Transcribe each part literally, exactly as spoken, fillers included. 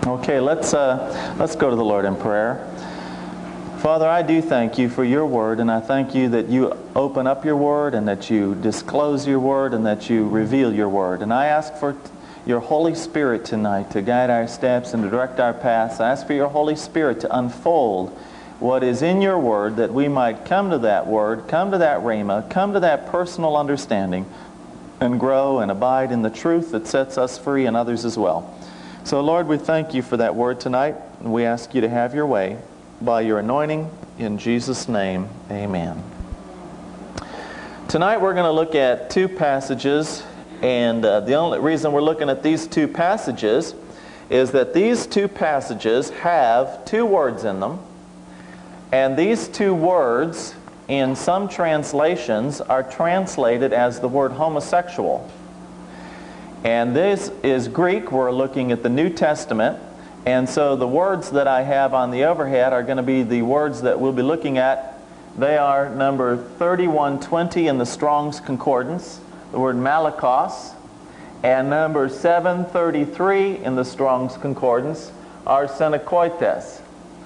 Okay, let's uh, let's go to the Lord in prayer. Father, I do thank you for your word, and I thank you that you open up your word and that you disclose your word and that you reveal your word. And I ask for your Holy Spirit tonight to guide our steps and to direct our paths. I ask for your Holy Spirit to unfold what is in your word, that we might come to that word, come to that rhema, come to that personal understanding, and grow and abide in the truth that sets us free and others as well. So, Lord, we thank you for that word tonight, and we ask you to have your way by your anointing. In Jesus' name, amen. Tonight we're going to look at two passages, and uh, the only reason we're looking at these two passages is that these two passages have two words in them, and these two words in some translations are translated as the word homosexual. And this is Greek. We're looking at the New Testament. And so the words that I have on the overhead are going to be the words that we'll be looking at. They are number thirty-one twenty in the Strong's Concordance, the word malakos, and number seven thirty-three in the Strong's Concordance, arsenokoites.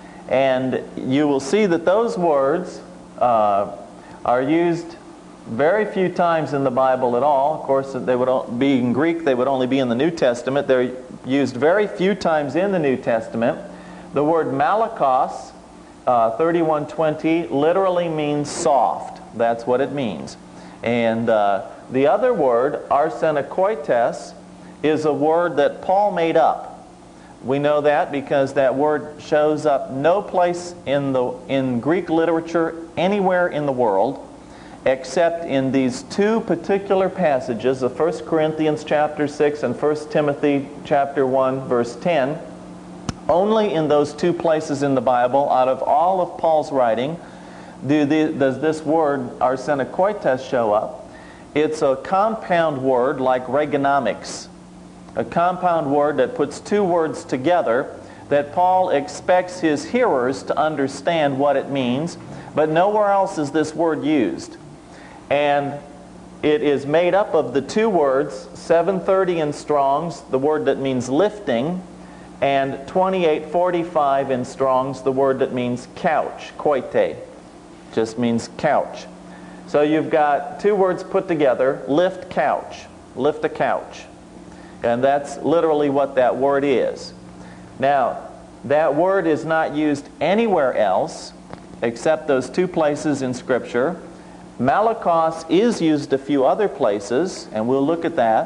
And you will see that those words uh, are used very few times in the Bible at all. Of course, they would be in Greek, they would only be in the New Testament. They're used very few times in the New Testament. The word malakos, uh, thirty-one twenty, literally means soft. That's what it means. And uh, the other word, arsenokoites, is a word that Paul made up. We know that because that word shows up no place in the in Greek literature anywhere in the world, except in these two particular passages of First Corinthians chapter six and First Timothy chapter one verse ten. Only in those two places in the Bible, out of all of Paul's writing, do the, does this word arsenokoites show up. It's a compound word like Reaganomics, a compound word that puts two words together that Paul expects his hearers to understand what it means, but nowhere else is this word used. And it is made up of the two words, seven thirty in Strong's, the word that means lifting, and twenty-eight forty-five in Strong's, the word that means couch, koite, just means couch. So you've got two words put together, lift couch, lift a couch. And that's literally what that word is. Now, that word is not used anywhere else except those two places in Scripture. Malakos is used a few other places, and we'll look at that.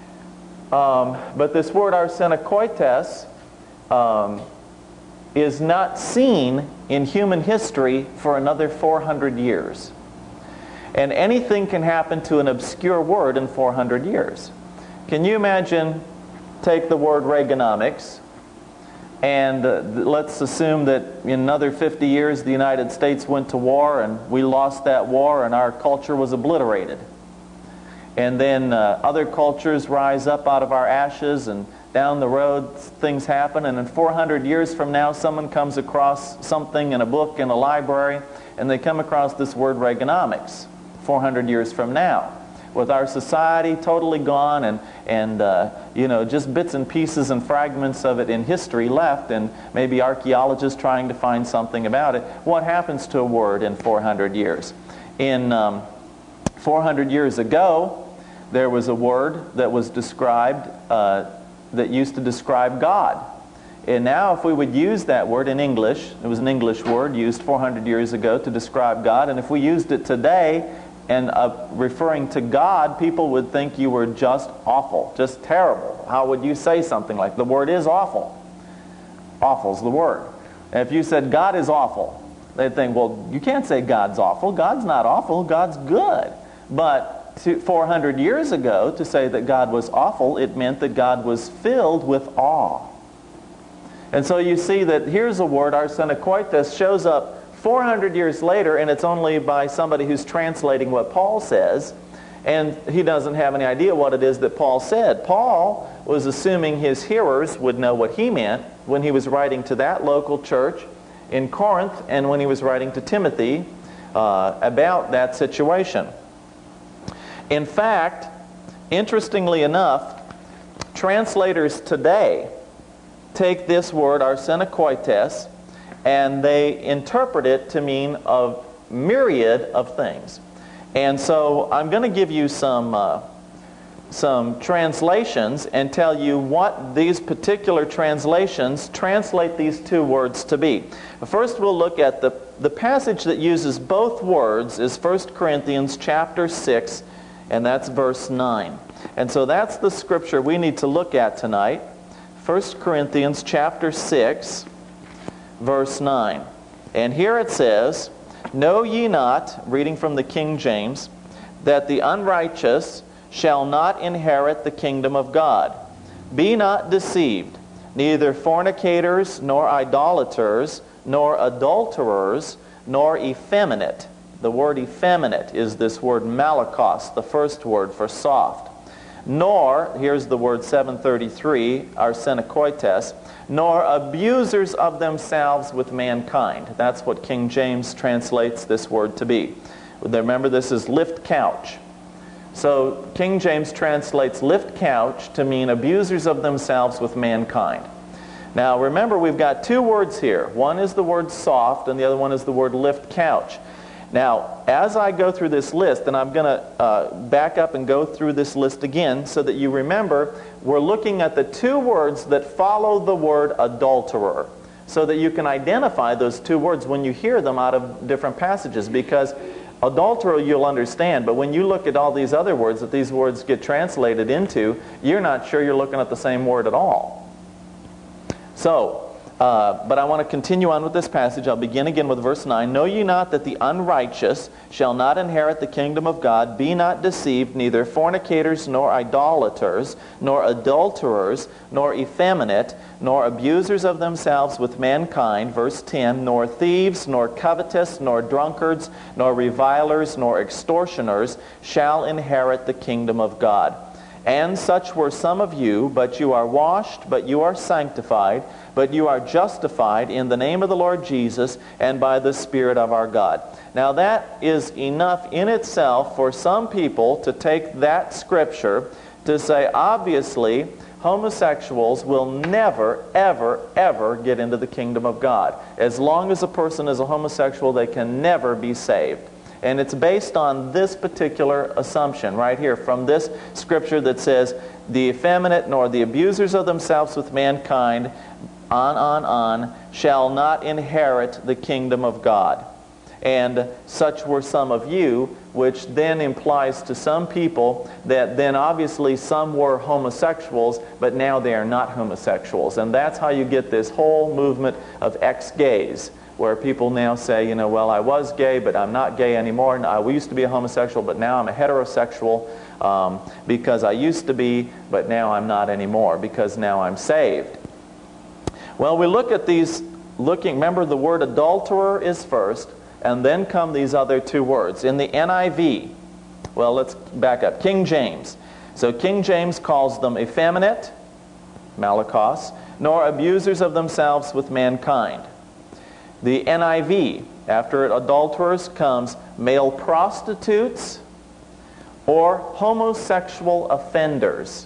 Um, but this word arsenokoites um, is not seen in human history for another four hundred years. And anything can happen to an obscure word in four hundred years. Can you imagine, take the word Reaganomics, and uh, let's assume that in another fifty years the United States went to war and we lost that war and our culture was obliterated. And then uh, other cultures rise up out of our ashes, and down the road things happen, and in four hundred years from now someone comes across something in a book in a library and they come across this word Reaganomics four hundred years from now. With our society totally gone and, and uh, you know, just bits and pieces and fragments of it in history left, and maybe archaeologists trying to find something about it, what happens to a word in four hundred years? In um, four hundred years ago, there was a word that was described, uh, that used to describe God. And now if we would use that word in English, it was an English word used four hundred years ago to describe God, and if we used it today, and uh, referring to God, people would think you were just awful, just terrible. How would you say something like, the word is awful? Awful's the word. And if you said God is awful, they'd think, well, you can't say God's awful. God's not awful, God's good. But to, four hundred years ago, to say that God was awful, it meant that God was filled with awe. And so you see that here's a word, arsenokoites, shows up four hundred years later, and it's only by somebody who's translating what Paul says, and he doesn't have any idea what it is that Paul said. Paul was assuming his hearers would know what he meant when he was writing to that local church in Corinth and when he was writing to Timothy uh, about that situation. In fact, interestingly enough, translators today take this word, arsenokoites, and they interpret it to mean a myriad of things. And so I'm going to give you some uh, some translations and tell you what these particular translations translate these two words to be. First, we'll look at the, the passage that uses both words is First Corinthians chapter six, and that's verse nine. And so that's the scripture we need to look at tonight. First Corinthians chapter six, verse nine. And here it says, "Know ye not," reading from the King James, "that the unrighteous shall not inherit the kingdom of God? Be not deceived, neither fornicators, nor idolaters, nor adulterers, nor effeminate." The word effeminate is this word malakos, the first word for soft. "Nor," here's the word seven thirty-three, arsenokoites, "nor abusers of themselves with mankind." That's what King James translates this word to be. Remember, this is lift couch. So King James translates lift couch to mean abusers of themselves with mankind. Now remember, we've got two words here. One is the word soft, and the other one is the word lift couch. Now, as I go through this list, and I'm going to uh, back up and go through this list again so that you remember, we're looking at the two words that follow the word adulterer, so that you can identify those two words when you hear them out of different passages, because adulterer you'll understand, but when you look at all these other words that these words get translated into, you're not sure you're looking at the same word at all. So, Uh, but I want to continue on with this passage. I'll begin again with verse nine. "Know ye not that the unrighteous shall not inherit the kingdom of God? Be not deceived, neither fornicators, nor idolaters, nor adulterers, nor effeminate, nor abusers of themselves with mankind," verse ten, "nor thieves, nor covetous, nor drunkards, nor revilers, nor extortioners shall inherit the kingdom of God. And such were some of you, but you are washed, but you are sanctified, but you are justified in the name of the Lord Jesus and by the Spirit of our God." Now that is enough in itself for some people to take that scripture to say, obviously, homosexuals will never, ever, ever get into the kingdom of God. As long as a person is a homosexual, they can never be saved. And it's based on this particular assumption right here from this scripture that says, "The effeminate nor the abusers of themselves with mankind," on, on, on, "shall not inherit the kingdom of God. And such were some of you," which then implies to some people that then obviously some were homosexuals, but now they are not homosexuals. And that's how you get this whole movement of ex-gays, where people now say, you know, well, I was gay, but I'm not gay anymore. I used to be a homosexual, but now I'm a heterosexual um, because I used to be, but now I'm not anymore because now I'm saved. Well, we look at these, looking, remember the word adulterer is first, and then come these other two words. In the N I V, well, let's back up, King James. So King James calls them effeminate, malakos, nor abusers of themselves with mankind. The N I V, after adulterers comes male prostitutes or homosexual offenders.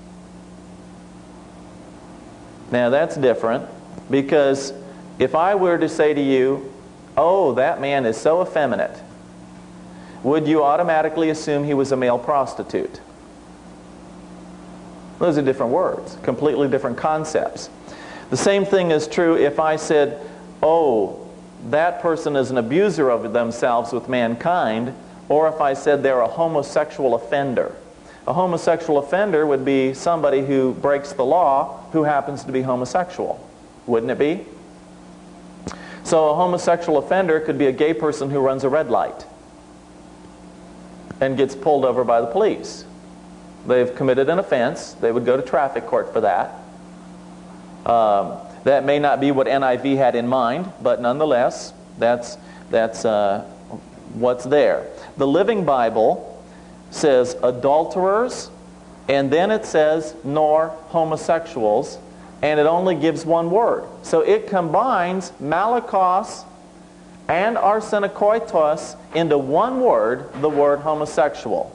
Now that's different, because if I were to say to you, "Oh, that man is so effeminate," would you automatically assume he was a male prostitute? Those are different words, completely different concepts. The same thing is true if I said, "Oh, that person is an abuser of themselves with mankind," or if I said they're a homosexual offender. A homosexual offender would be somebody who breaks the law who happens to be homosexual. Wouldn't it be? So a homosexual offender could be a gay person who runs a red light and gets pulled over by the police. They've committed an offense. They would go to traffic court for that. Um, that may not be what N I V had in mind, but nonetheless, that's, that's uh, what's there. The Living Bible says adulterers, and then it says nor homosexuals, and it only gives one word. So it combines malakos and arsenokoitos into one word, the word homosexual.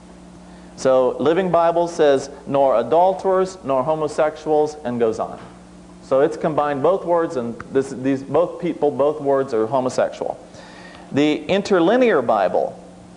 So Living Bible says nor adulterers nor homosexuals, and goes on. So it's combined both words, and this, these both people, both words are homosexual. The Interlinear Bible,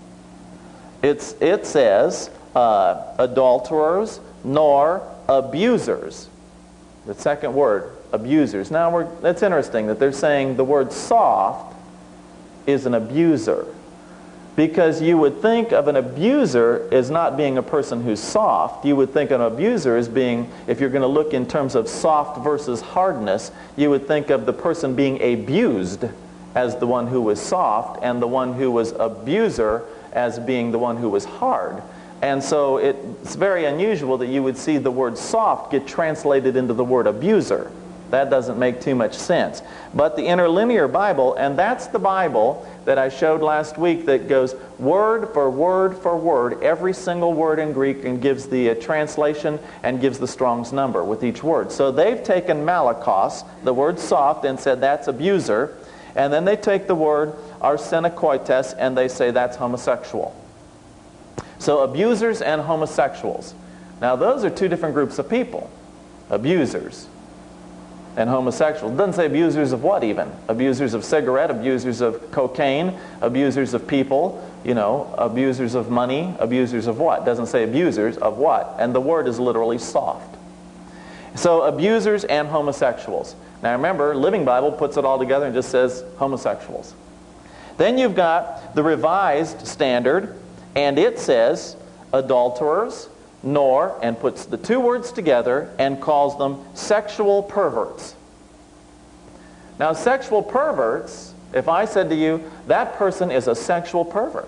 it's, it says uh, adulterers nor abusers. The second word, abusers. Now, we're, that's interesting that they're saying the word soft is an abuser. Because you would think of an abuser as not being a person who's soft. You would think of an abuser as being, if you're going to look in terms of soft versus hardness, you would think of the person being abused as the one who was soft, and the one who was abuser as being the one who was hard. And so it's very unusual that you would see the word soft get translated into the word abuser. That doesn't make too much sense. But the Interlinear Bible, and that's the Bible that I showed last week that goes word for word for word, every single word in Greek, and gives the uh, translation and gives the Strong's number with each word. So they've taken malakos, the word soft, and said that's abuser. And then they take the word arsenokoites and they say that's homosexual. So abusers and homosexuals. Now those are two different groups of people. Abusers and homosexuals. It doesn't say abusers of what even? Abusers of cigarette, abusers of cocaine, abusers of people, you know, abusers of money, abusers of what? It doesn't say abusers of what? And the word is literally soft. So abusers and homosexuals. Now remember, Living Bible puts it all together and just says homosexuals. Then you've got the Revised Standard, and it says adulterers, nor, and puts the two words together and calls them sexual perverts. Now, sexual perverts, if I said to you, that person is a sexual pervert,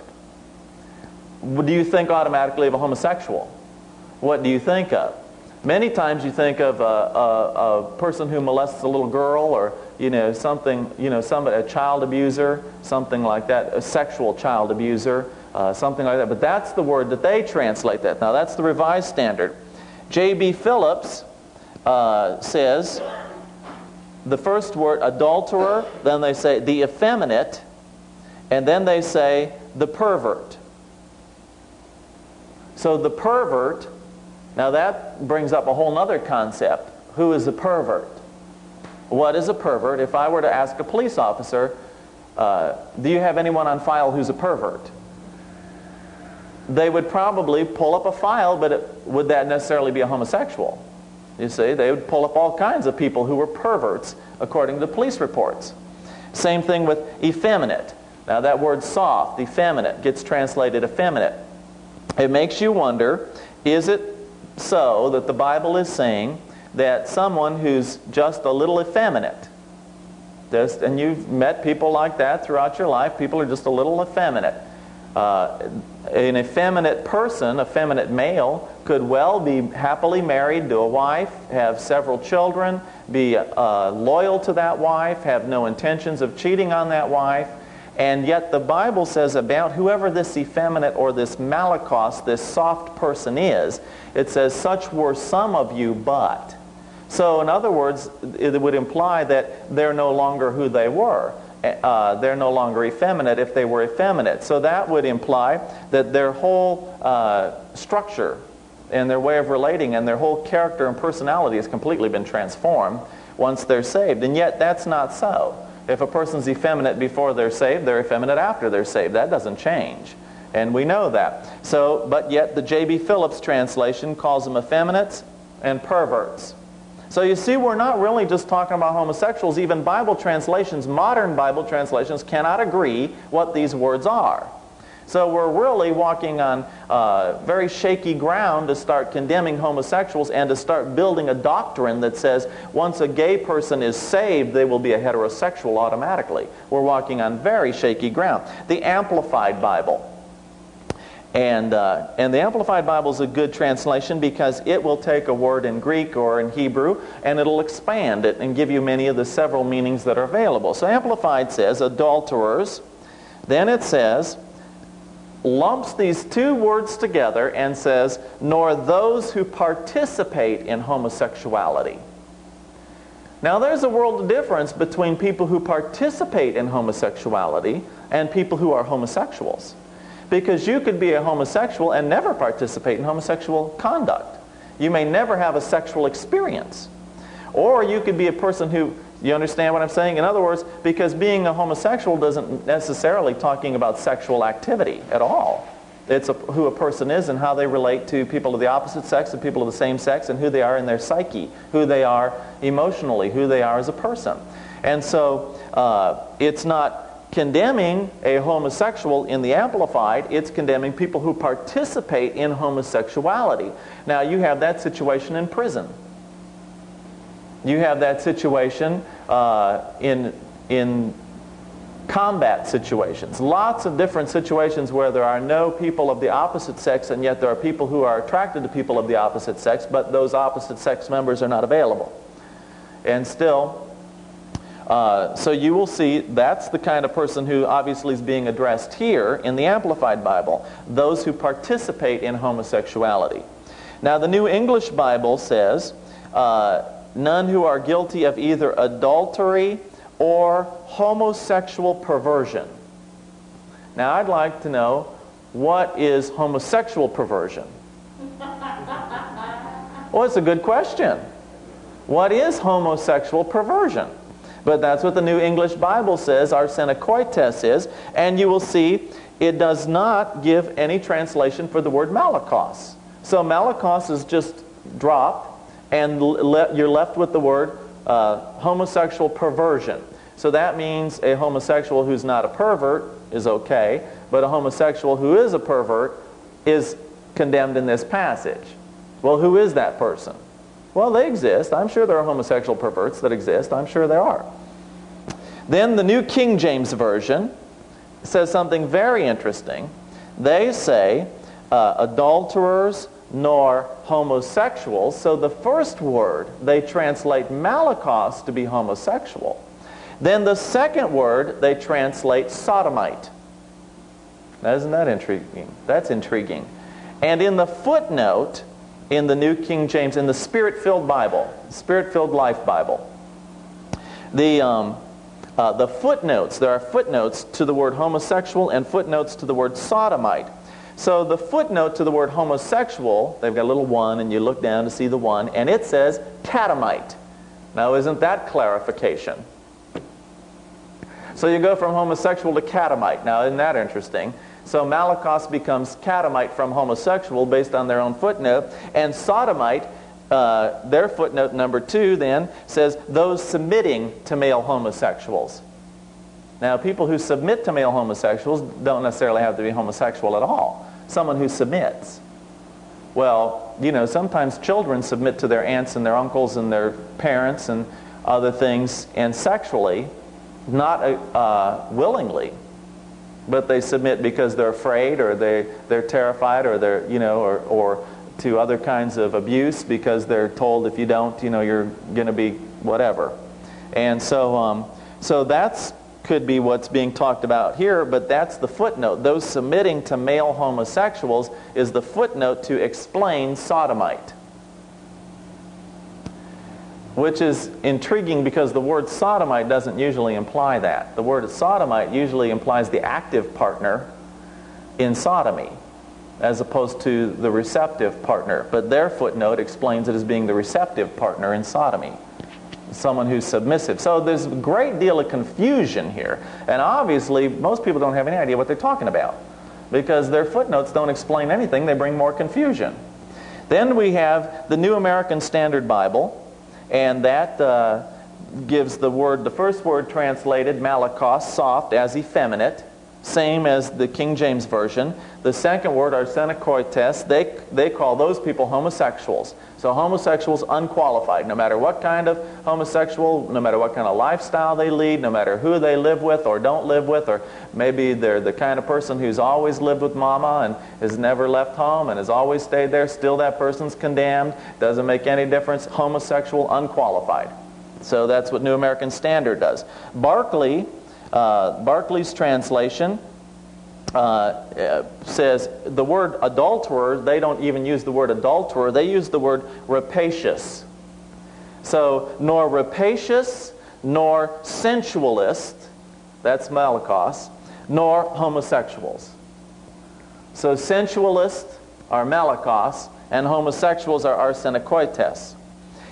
do you think automatically of a homosexual? What do you think of? Many times you think of a, a, a person who molests a little girl, or you know something, you know, somebody, a child abuser, something like that, a sexual child abuser. Uh, something like that, but that's the word that they translate that. Now that's the Revised Standard. J B Phillips uh, says the first word, adulterer, then they say the effeminate, and then they say the pervert. So the pervert, now that brings up a whole other concept. Who is a pervert? What is a pervert? If I were to ask a police officer, uh, do you have anyone on file who's a pervert? They would probably pull up a file, but it, would that necessarily be a homosexual? You see, they would pull up all kinds of people who were perverts, according to police reports. Same thing with effeminate. Now that word soft, effeminate, gets translated effeminate. It makes you wonder, is it so that the Bible is saying that someone who's just a little effeminate, just, and you've met people like that throughout your life, people are just a little effeminate. Uh, an effeminate person, effeminate male, could well be happily married to a wife, have several children, be uh, loyal to that wife, have no intentions of cheating on that wife, and yet the Bible says about whoever this effeminate or this malakos, this soft person is, it says, such were some of you, but. So in other words, it would imply that they're no longer who they were. Uh, they're no longer effeminate if they were effeminate. So that would imply that their whole uh, structure and their way of relating and their whole character and personality has completely been transformed once they're saved. And yet that's not so. If a person's effeminate before they're saved, they're effeminate after they're saved. That doesn't change. And we know that. So, but yet the J B Phillips translation calls them effeminates and perverts. So you see, we're not really just talking about homosexuals. Even Bible translations, modern Bible translations, cannot agree what these words are. So we're really walking on uh, very shaky ground to start condemning homosexuals and to start building a doctrine that says once a gay person is saved, they will be a heterosexual automatically. We're walking on very shaky ground. The Amplified Bible. And, uh, and the Amplified Bible is a good translation because it will take a word in Greek or in Hebrew and it'll expand it and give you many of the several meanings that are available. So Amplified says adulterers. Then it says, lumps these two words together and says, nor those who participate in homosexuality. Now there's a world of difference between people who participate in homosexuality and people who are homosexuals. Because you could be a homosexual and never participate in homosexual conduct. You may never have a sexual experience. Or you could be a person who, you understand what I'm saying? In other words, because being a homosexual doesn't necessarily talking about sexual activity at all. It's a, who a person is and how they relate to people of the opposite sex and people of the same sex, and who they are in their psyche, who they are emotionally, who they are as a person. And so uh, it's not condemning a homosexual in the Amplified, it's condemning people who participate in homosexuality. Now you have that situation in prison. You have that situation uh, in, in combat situations. Lots of different situations where there are no people of the opposite sex, and yet there are people who are attracted to people of the opposite sex, but those opposite sex members are not available. And still, uh, so you will see that's the kind of person who obviously is being addressed here in the Amplified Bible, those who participate in homosexuality. Now the New English Bible says, uh, none who are guilty of either adultery or homosexual perversion. Now I'd like to know, what is homosexual perversion? Well, it's a good question. What is homosexual perversion? But that's what the New English Bible says arsenokoites is, and you will see it does not give any translation for the word malakos. So malakos is just dropped, and le you're left with the word uh, homosexual perversion. So that means a homosexual who's not a pervert is okay, but a homosexual who is a pervert is condemned in this passage. Well, who is that person? Well, they exist. I'm sure there are homosexual perverts that exist. I'm sure there are. Then the New King James Version says something very interesting. They say uh, adulterers nor homosexuals. So the first word, they translate malakos to be homosexual. Then the second word, they translate sodomite. Now, isn't that intriguing? That's intriguing. And in the footnote, in the New King James, in the Spirit-filled Bible, Spirit-filled Life Bible, the, um, uh, the footnotes, there are footnotes to the word homosexual and footnotes to the word sodomite. So the footnote to the word homosexual, they've got a little one, and you look down to see the one, and it says catamite. Now, isn't that clarification? So you go from homosexual to catamite. Now, isn't that interesting? So malakos becomes catamite from homosexual based on their own footnote, and sodomite, uh, their footnote number two then, says those submitting to male homosexuals. Now, people who submit to male homosexuals don't necessarily have to be homosexual at all. Someone who submits. Well, you know, sometimes children submit to their aunts and their uncles and their parents and other things, and sexually, not uh, willingly, but they submit because they're afraid, or they, they're terrified, or they're, you know, or, or to other kinds of abuse because they're told if you don't, you know, you're going to be whatever. And so, um, so that's could be what's being talked about here, but that's the footnote. Those submitting to male homosexuals is the footnote to explain sodomite. Which is intriguing because the word sodomite doesn't usually imply that. The word sodomite usually implies the active partner in sodomy, as opposed to the receptive partner. But their footnote explains it as being the receptive partner in sodomy. Someone who's submissive. So there's a great deal of confusion here. And obviously, most people don't have any idea what they're talking about, because their footnotes don't explain anything. They bring more confusion. Then we have the New American Standard Bible, and that uh, gives the word, the first word translated, malakos, soft, as effeminate, same as the King James Version. The second word, arsenokoites, they, they call those people homosexuals. So homosexuals unqualified, no matter what kind of homosexual, no matter what kind of lifestyle they lead, no matter who they live with or don't live with, or maybe they're the kind of person who's always lived with mama and has never left home and has always stayed there, still that person's condemned, doesn't make any difference, homosexual unqualified. So that's what New American Standard does. Barclay, uh, Barclay's translation Uh, says the word adulterer, they don't even use the word adulterer, they use the word rapacious. So, nor rapacious, nor sensualist, that's malakos, nor homosexuals. So sensualists are malakos, and homosexuals are arsenokoites.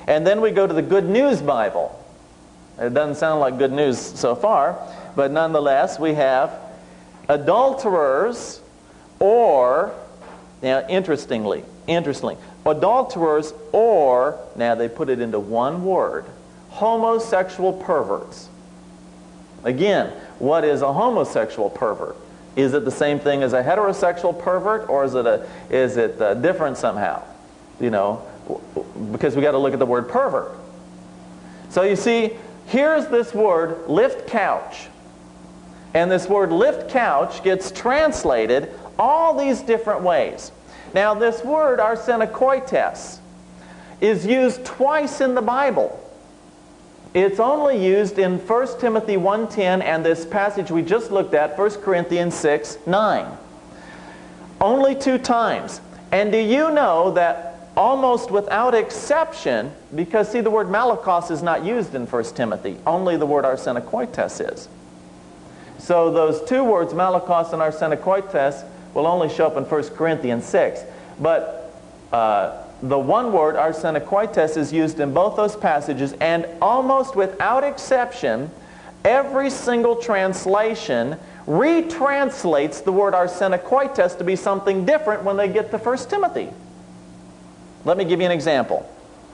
And then we go to the Good News Bible. It doesn't sound like good news so far, but nonetheless, we have adulterers, or, now interestingly, interestingly, adulterers, or, now they put it into one word, homosexual perverts. Again, what is a homosexual pervert? Is it the same thing as a heterosexual pervert, or is it a is it uh, different somehow? You know, because we got to look at the word pervert. So you see, here's this word lift couch, and this word lift couch gets translated all these different ways. Now, this word arsenokoites is used twice in the Bible. It's only used in First Timothy one ten and this passage we just looked at, First Corinthians six nine. Only two times. And do you know that almost without exception, because see, the word malakos is not used in First Timothy, only the word arsenokoites is. So those two words, malakos and arsenokoites, will only show up in First Corinthians six. But uh, the one word, arsenokoites, is used in both those passages, and almost without exception, every single translation retranslates the word arsenokoites to be something different when they get to First Timothy. Let me give you an example.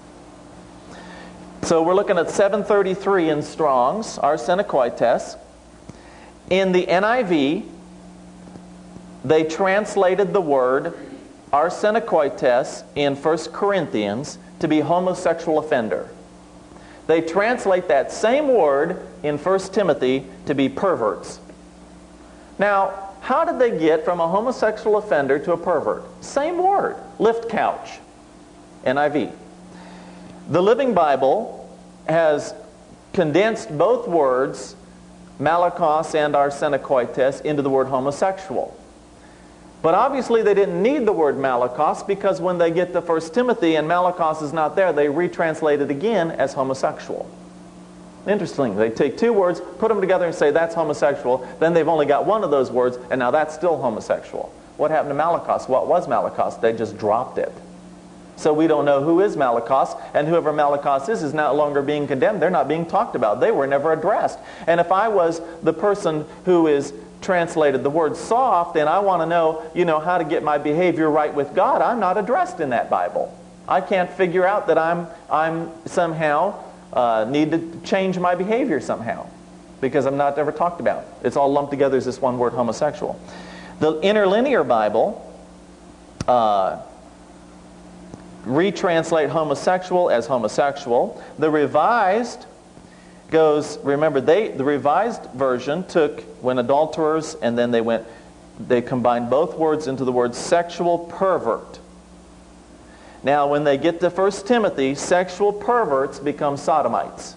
So we're looking at seven thirty-three in Strong's, arsenokoites. In the N I V, they translated the word arsenokoites in First Corinthians to be homosexual offender. They translate that same word in First Timothy to be perverts. Now, how did they get from a homosexual offender to a pervert? Same word, lift couch, N I V. The Living Bible has condensed both words, malakos and arsenokoites, into the word homosexual. But obviously they didn't need the word malakos, because when they get to First Timothy and malakos is not there, they retranslate it again as homosexual. Interesting. They take two words, put them together and say that's homosexual. Then they've only got one of those words, and now that's still homosexual. What happened to malakos? What was malakos? They just dropped it. So we don't know who is malakos, and whoever malakos is is no longer being condemned. They're not being talked about. They were never addressed. And if I was the person who is translated the word soft, and I want to know, you know, how to get my behavior right with God, I'm not addressed in that Bible. I can't figure out that I'm I'm somehow uh, need to change my behavior somehow, because I'm not ever talked about. It's all lumped together as this one word, homosexual. The Interlinear Bible uh, retranslate homosexual as homosexual. The Revised goes, remember, they the Revised version took when adulterers, and then they went, they combined both words into the word sexual pervert. Now, when they get to First Timothy, sexual perverts become sodomites.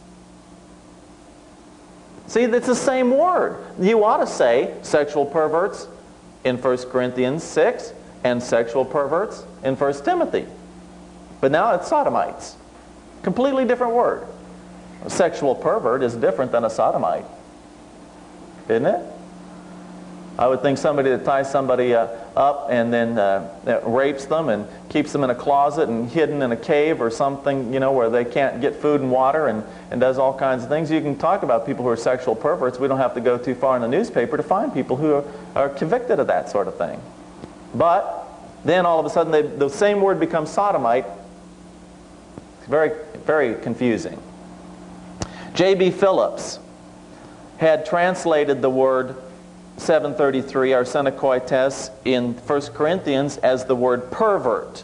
See, it's the same word. You ought to say sexual perverts in First Corinthians six and sexual perverts in First Timothy. But now it's sodomites. Completely different word. A sexual pervert is different than a sodomite, isn't it? I would think somebody that ties somebody uh, up and then uh, rapes them and keeps them in a closet and hidden in a cave or something, you know, where they can't get food and water, and, and does all kinds of things. You can talk about people who are sexual perverts. We don't have to go too far in the newspaper to find people who are, are convicted of that sort of thing. But then all of a sudden they, the same word becomes sodomite. It's very, very confusing. J B Phillips had translated the word seven thirty-three, arsenokoites, in First Corinthians as the word pervert.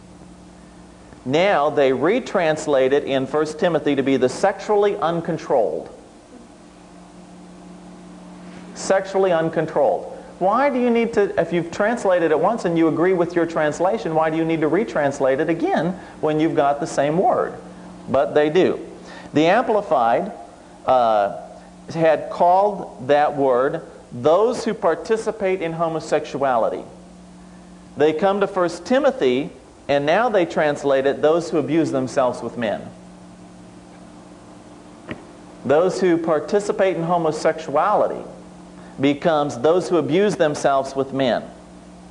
Now they retranslate it in First Timothy to be the sexually uncontrolled. Sexually uncontrolled. Why do you need to, if you've translated it once and you agree with your translation, why do you need to retranslate it again when you've got the same word? But they do. The Amplified uh, had called that word those who participate in homosexuality. They come to First Timothy, and now they translate it those who abuse themselves with men. Those who participate in homosexuality becomes those who abuse themselves with men.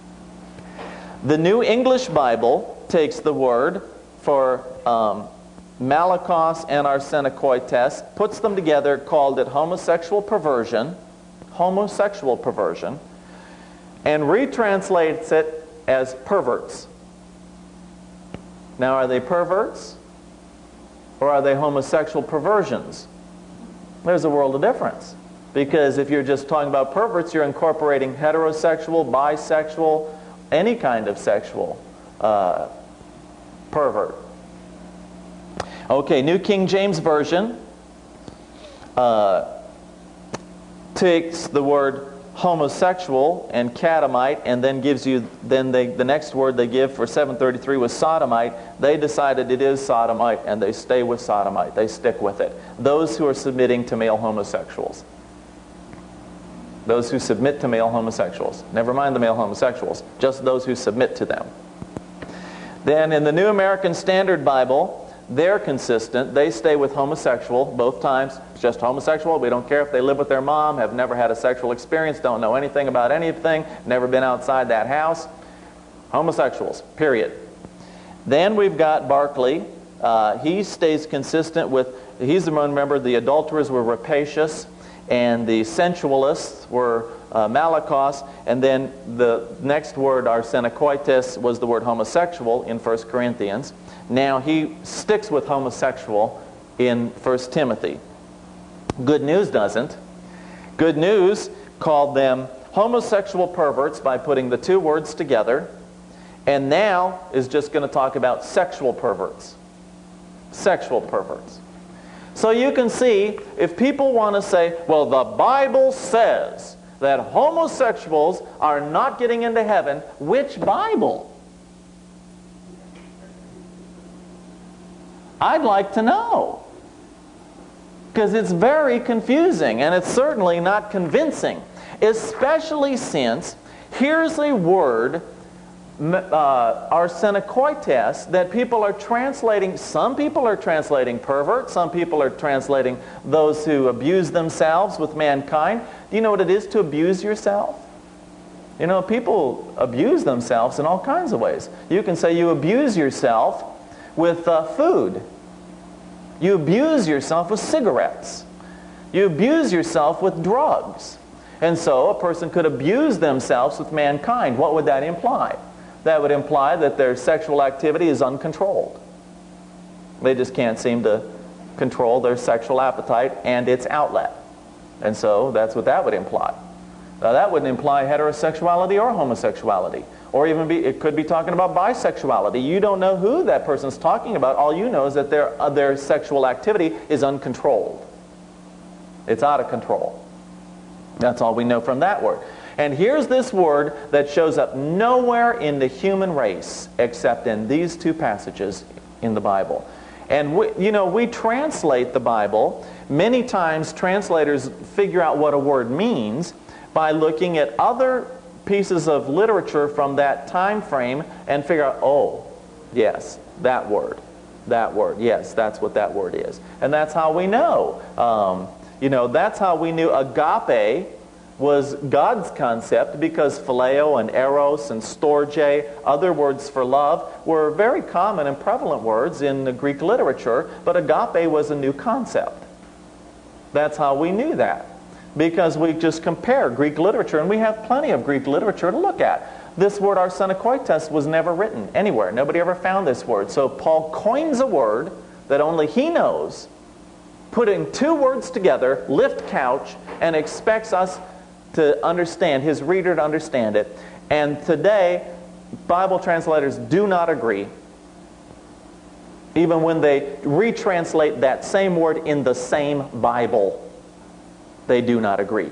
The New English Bible takes the word for um, Malakos and arsenokoites, puts them together, called it homosexual perversion, homosexual perversion, and retranslates it as perverts. Now, are they perverts or are they homosexual perversions? There's a world of difference. Because if you're just talking about perverts, you're incorporating heterosexual, bisexual, any kind of sexual uh, pervert. Okay, New King James Version uh, takes the word homosexual and catamite, and then gives you, then they, the next word they give for seven thirty-three was sodomite. They decided it is sodomite, and they stay with sodomite. They stick with it. Those who are submitting to male homosexuals. Those who submit to male homosexuals. Never mind the male homosexuals, just those who submit to them. Then in the New American Standard Bible, they're consistent. They stay with homosexual both times. It's just homosexual. We don't care if they live with their mom, have never had a sexual experience, don't know anything about anything, never been outside that house. Homosexuals, period. Then we've got Barclay. Uh, he stays consistent with, he's the one, remember, the adulterers were rapacious, and the sensualists were uh, malakos, and then the next word, arsenokoites, was the word homosexual in First Corinthians. Now he sticks with homosexual in First Timothy. Good News doesn't. Good News called them homosexual perverts by putting the two words together, and now is just going to talk about sexual perverts. Sexual perverts. So you can see, if people want to say, well, the Bible says that homosexuals are not getting into heaven, which Bible? I'd like to know. Because it's very confusing, and it's certainly not convincing. Especially since, here's a word, uh, arsenokoites, that people are translating. Some people are translating pervert. Some people are translating those who abuse themselves with mankind. Do you know what it is to abuse yourself? You know, people abuse themselves in all kinds of ways. You can say you abuse yourself with uh, food. You abuse yourself with cigarettes. You abuse yourself with drugs. And so a person could abuse themselves with mankind. What would that imply? That would imply that their sexual activity is uncontrolled. They just can't seem to control their sexual appetite and its outlet. And so that's what that would imply. Now that wouldn't imply heterosexuality or homosexuality. Or even be, it could be talking about bisexuality. You don't know who that person's talking about. All you know is that their, uh, their sexual activity is uncontrolled. It's out of control. That's all we know from that word. And here's this word that shows up nowhere in the human race except in these two passages in the Bible. And we, you know, we translate the Bible. Many times translators figure out what a word means by looking at other pieces of literature from that time frame and figure out, oh, yes, that word, that word, yes, that's what that word is. And that's how we know. Um, you know, that's how we knew agape was God's concept, because phileo and eros and storge, other words for love, were very common and prevalent words in the Greek literature, but agape was a new concept. That's how we knew that, because we just compare Greek literature, and we have plenty of Greek literature to look at. This word arsenokoites was never written anywhere. Nobody ever found this word. So Paul coins a word that only he knows, putting two words together, lift couch, and expects us to understand, his reader to understand it. And today, Bible translators do not agree. Even when they retranslate that same word in the same Bible, they do not agree.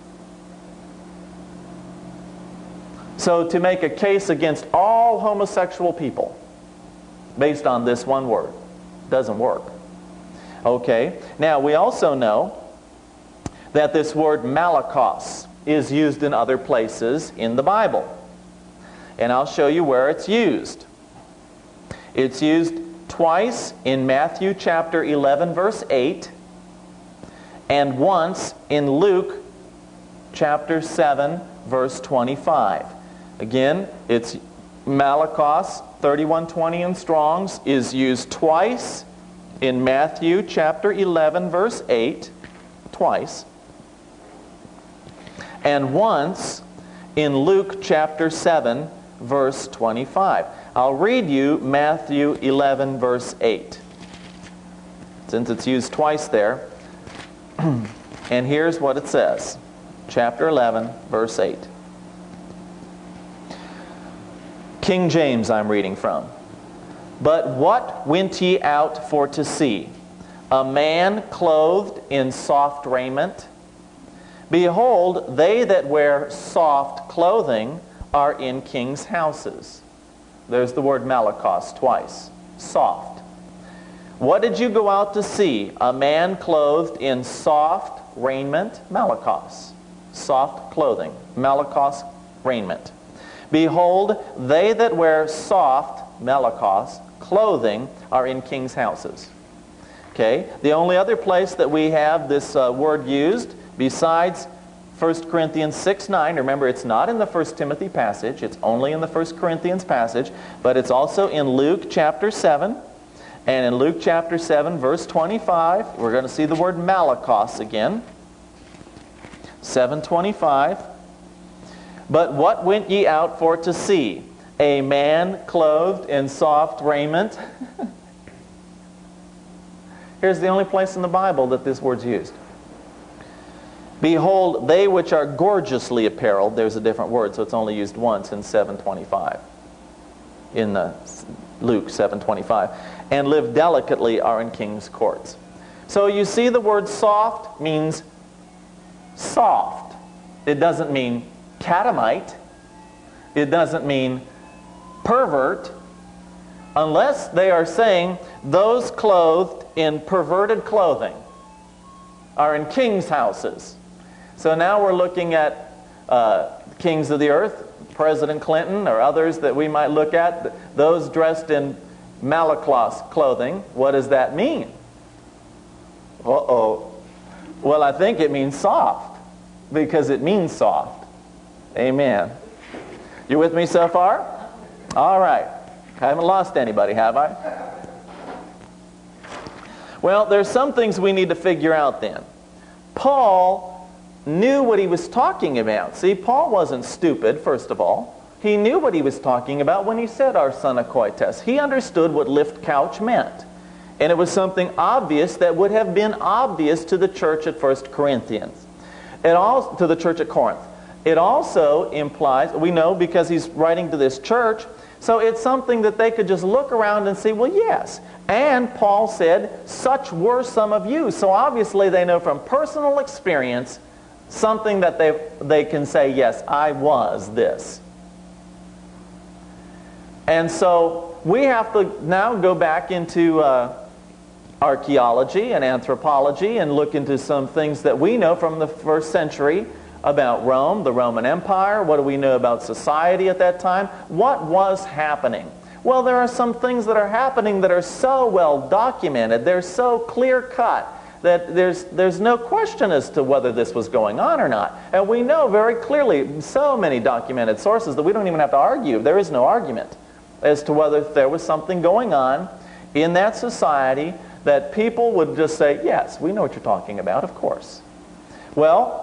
So to make a case against all homosexual people based on this one word doesn't work. Okay, now we also know that this word malakos is used in other places in the Bible. And I'll show you where it's used. It's used twice in Matthew chapter eleven verse eight, and once in Luke chapter seven verse twenty-five. Again, it's malakos, thirty-one twenty in Strong's, is used twice, in Matthew chapter eleven, verse eight, twice, and once in Luke chapter seven, verse twenty-five. I'll read you Matthew eleven, verse eight, since it's used twice there. And here's what it says. Chapter eleven, verse eight. King James I'm reading from. But what went ye out for to see? A man clothed in soft raiment? Behold, they that wear soft clothing are in kings' houses. There's the word malakos twice. Soft. What did you go out to see? A man clothed in soft raiment? Malakos. Soft clothing. Malakos raiment. Behold, they that wear soft, malakos, clothing are in kings' houses. Okay? The only other place that we have this uh, word used besides First Corinthians six nine, remember it's not in the First Timothy passage, it's only in the First Corinthians passage, but it's also in Luke chapter seven. And in Luke chapter seven, verse twenty-five, we're going to see the word malakos again. seven twenty-five. But what went ye out for to see? A man clothed in soft raiment? Here's the only place in the Bible that this word's used. Behold, they which are gorgeously apparelled, there's a different word, so it's only used once in seven twenty-five. In the Luke seven twenty-five. And live delicately are in king's courts. So you see the word soft means soft. It doesn't mean catamite. It doesn't mean pervert. Unless they are saying those clothed in perverted clothing are in kings' houses. So now we're looking at uh, kings of the earth, President Clinton or others that we might look at, those dressed in malakos clothing. What does that mean? Uh-oh. Well, I think it means soft, because it means soft. Amen. You with me so far? All right. I haven't lost anybody, have I? Well, there's some things we need to figure out then. Paul knew what he was talking about. See, Paul wasn't stupid, first of all. He knew what he was talking about when he said arsenokoites. He understood what lift couch meant. And it was something obvious that would have been obvious to the church at First Corinthians. It all, to the church at Corinth. It also implies, we know because he's writing to this church, so it's something that they could just look around and see, well, yes. And Paul said, such were some of you. So obviously they know from personal experience something that they, they can say, yes, I was this. And so we have to now go back into uh, archaeology and anthropology and look into some things that we know from the first century about Rome, the Roman Empire. What do we know about society at that time? What was happening? Well, there are some things that are happening that are so well documented, they're so clear-cut, that there's, there's no question as to whether this was going on or not. And we know very clearly, so many documented sources, that we don't even have to argue. There is no argument as to whether there was something going on in that society that people would just say, yes, we know what you're talking about, of course. Well,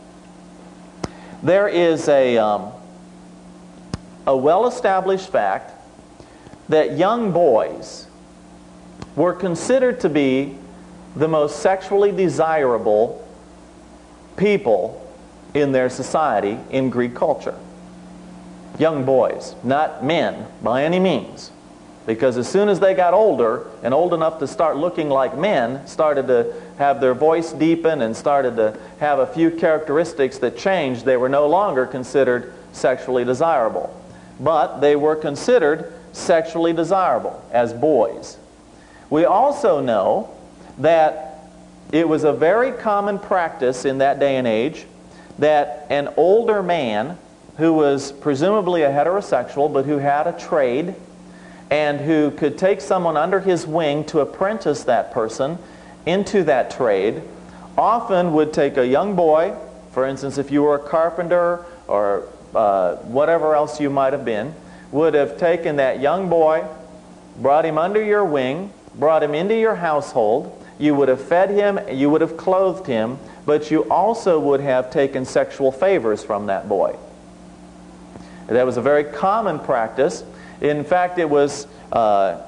there is a, um, a well-established fact that young boys were considered to be the most sexually desirable people in their society in Greek culture. Young boys, not men by any means. Because as soon as they got older and old enough to start looking like men, started to have their voice deepen and started to have a few characteristics that changed, they were no longer considered sexually desirable. But they were considered sexually desirable as boys. We also know that it was a very common practice in that day and age that an older man who was presumably a heterosexual but who had a trade and who could take someone under his wing to apprentice that person into that trade, often would take a young boy, for instance, if you were a carpenter or uh, whatever else you might have been, would have taken that young boy, brought him under your wing, brought him into your household, you would have fed him, you would have clothed him, but you also would have taken sexual favors from that boy. That was a very common practice. In fact, it was uh,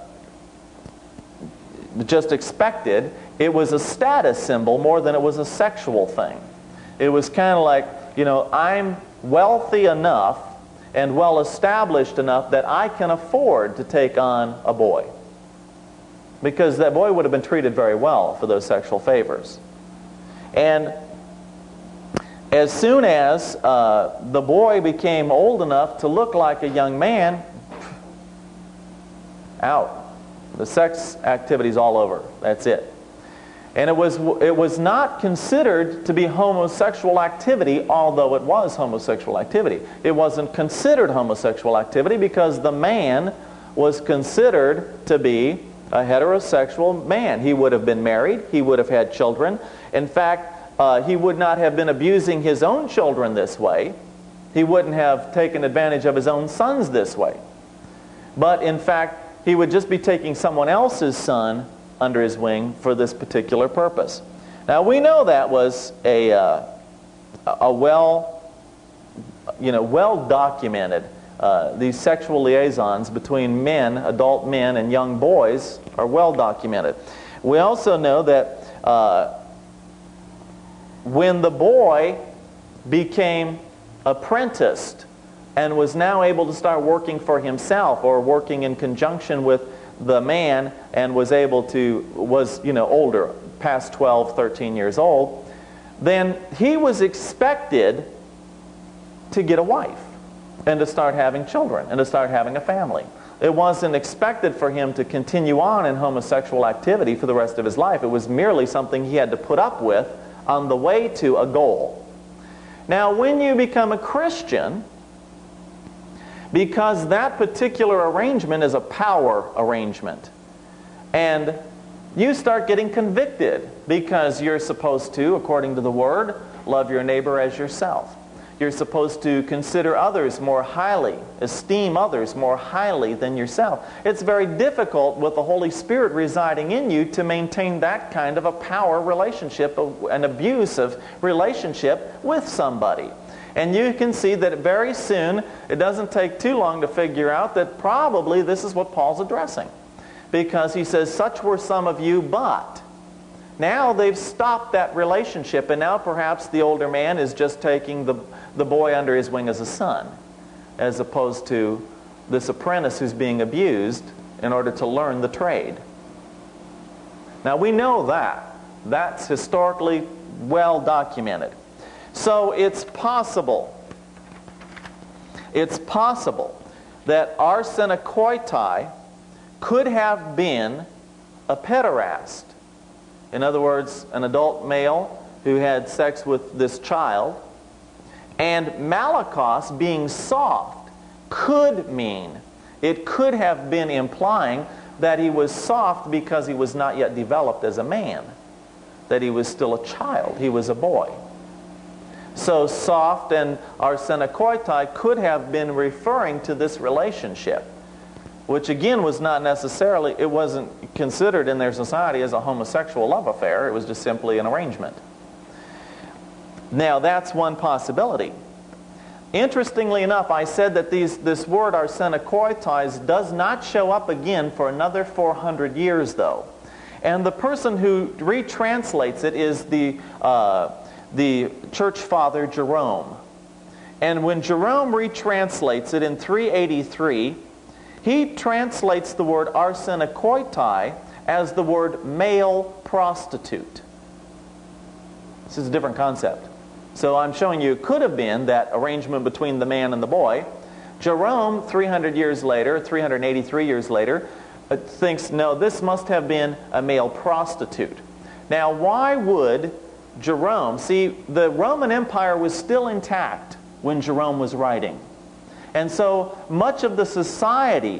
just expected. It was a status symbol more than it was a sexual thing. It was kind of like, you know, I'm wealthy enough and well established enough that I can afford to take on a boy. Because that boy would have been treated very well for those sexual favors. And as soon as uh, the boy became old enough to look like a young man, out. The sex activity's all over. That's it. And it was, it was not considered to be homosexual activity, although it was homosexual activity. It wasn't considered homosexual activity because the man was considered to be a heterosexual man. He would have been married. He would have had children. In fact, uh, he would not have been abusing his own children this way. He wouldn't have taken advantage of his own sons this way. But in fact, he would just be taking someone else's son under his wing for this particular purpose. Now, we know that was a, uh, a well, you know, well documented. Uh, these sexual liaisons between men, adult men, and young boys are well documented. We also know that uh, when the boy became apprenticed and was now able to start working for himself or working in conjunction with the man and was able to, was, you know, older, past twelve, thirteen years old, then he was expected to get a wife and to start having children and to start having a family. It wasn't expected for him to continue on in homosexual activity for the rest of his life. It was merely something he had to put up with on the way to a goal. Now, when you become a Christian, because that particular arrangement is a power arrangement, and you start getting convicted because you're supposed to, according to the Word, love your neighbor as yourself. You're supposed to consider others more highly, esteem others more highly than yourself. It's very difficult with the Holy Spirit residing in you to maintain that kind of a power relationship, an abusive relationship with somebody. And you can see that very soon, it doesn't take too long to figure out that probably this is what Paul's addressing. Because he says, such were some of you, but now they've stopped that relationship, and now perhaps the older man is just taking the, the boy under his wing as a son, as opposed to this apprentice who's being abused in order to learn the trade. Now we know that. That's historically well documented. So it's possible, it's possible that arsenokoitai could have been a pederast. In other words, an adult male who had sex with this child. And malakos, being soft, could mean, it could have been implying that he was soft because he was not yet developed as a man. That he was still a child, he was a boy. So soft and arsenokoitai could have been referring to this relationship, which again was not necessarily, it wasn't considered in their society as a homosexual love affair. It was just simply an arrangement. Now that's one possibility. Interestingly enough, I said that these, this word arsenokoitai does not show up again for another four hundred years though. And the person who retranslates it is the, uh, the church father Jerome. And when Jerome retranslates it in three eighty-three, he translates the word arsenokoitai as the word male prostitute. This is a different concept. So I'm showing you it could have been that arrangement between the man and the boy. Jerome, three hundred years later, three hundred eighty-three years later, uh, thinks, no, this must have been a male prostitute. Now, why would Jerome, see, the Roman Empire was still intact when Jerome was writing. And so much of the society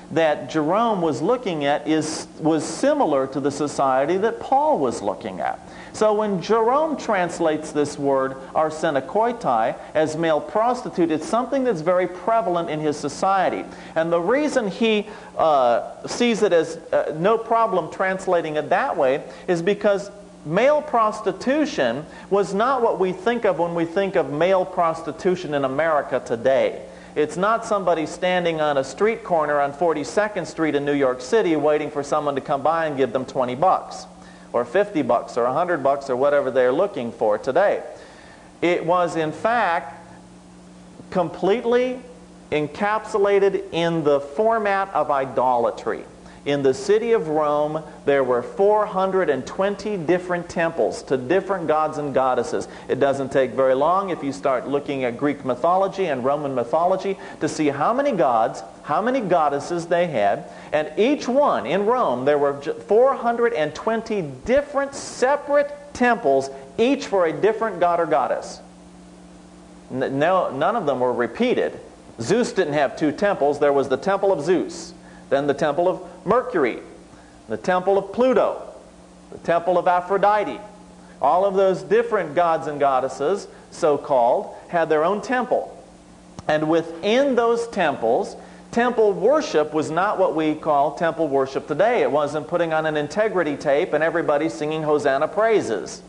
that Jerome was looking at is, was similar to the society that Paul was looking at. So when Jerome translates this word, arsenokoitai, as male prostitute, it's something that's very prevalent in his society. And the reason he uh, sees it as uh, no problem translating it that way is because male prostitution was not what we think of when we think of male prostitution in America today. It's not somebody standing on a street corner on forty-second Street in New York City waiting for someone to come by and give them twenty bucks or fifty bucks or one hundred bucks or whatever they're looking for today. It was in fact completely encapsulated in the format of idolatry. In the city of Rome, there were four hundred twenty different temples to different gods and goddesses. It doesn't take very long if you start looking at Greek mythology and Roman mythology to see how many gods, how many goddesses they had. And each one, in Rome, there were four hundred twenty different separate temples, each for a different god or goddess. No, none of them were repeated. Zeus didn't have two temples. There was the temple of Zeus, then the temple of Mercury, the temple of Pluto, the temple of Aphrodite. All of those different gods and goddesses, so-called, had their own temple. And within those temples, temple worship was not what we call temple worship today. It wasn't putting on an integrity tape and everybody singing Hosanna praises.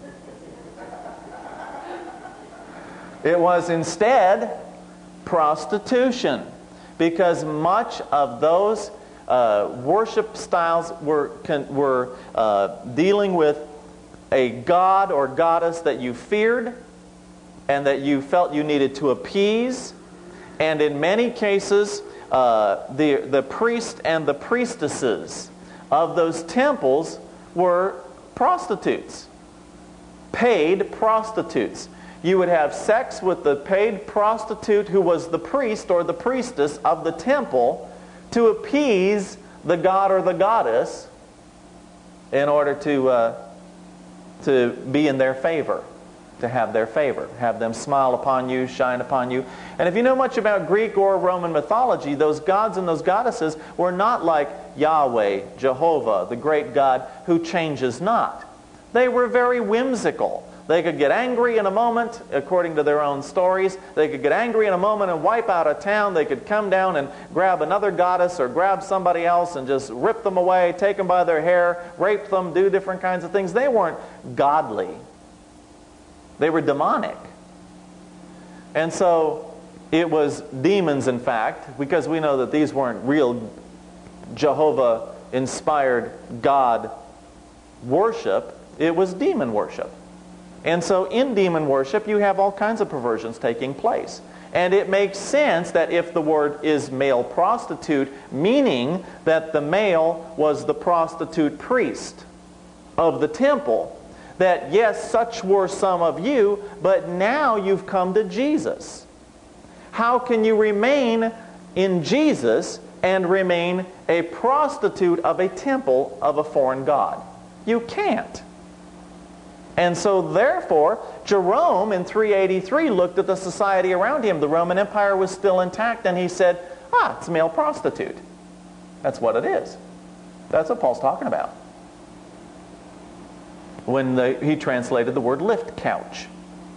It was instead prostitution, because much of those uh, worship styles were, con were uh, dealing with a god or goddess that you feared and that you felt you needed to appease. And in many cases, uh, the, the priest and the priestesses of those temples were prostitutes, paid prostitutes. You would have sex with the paid prostitute who was the priest or the priestess of the temple to appease the god or the goddess in order to, uh, to be in their favor, to have their favor, have them smile upon you, shine upon you. And if you know much about Greek or Roman mythology, those gods and those goddesses were not like Yahweh, Jehovah, the great God who changes not. They were very whimsical. They could get angry in a moment, according to their own stories. They could get angry in a moment and wipe out a town. They could come down and grab another goddess or grab somebody else and just rip them away, take them by their hair, rape them, do different kinds of things. They weren't godly. They were demonic. And so it was demons, in fact, because we know that these weren't real Jehovah-inspired God worship. It was demon worship. And so in demon worship, you have all kinds of perversions taking place. And it makes sense that if the word is male prostitute, meaning that the male was the prostitute priest of the temple, that yes, such were some of you, but now you've come to Jesus. How can you remain in Jesus and remain a prostitute of a temple of a foreign god? You can't. And so therefore, Jerome in three eighty-three looked at the society around him. The Roman Empire was still intact, and he said, ah, it's male prostitute. That's what it is. That's what Paul's talking about when the, he translated the word lift couch.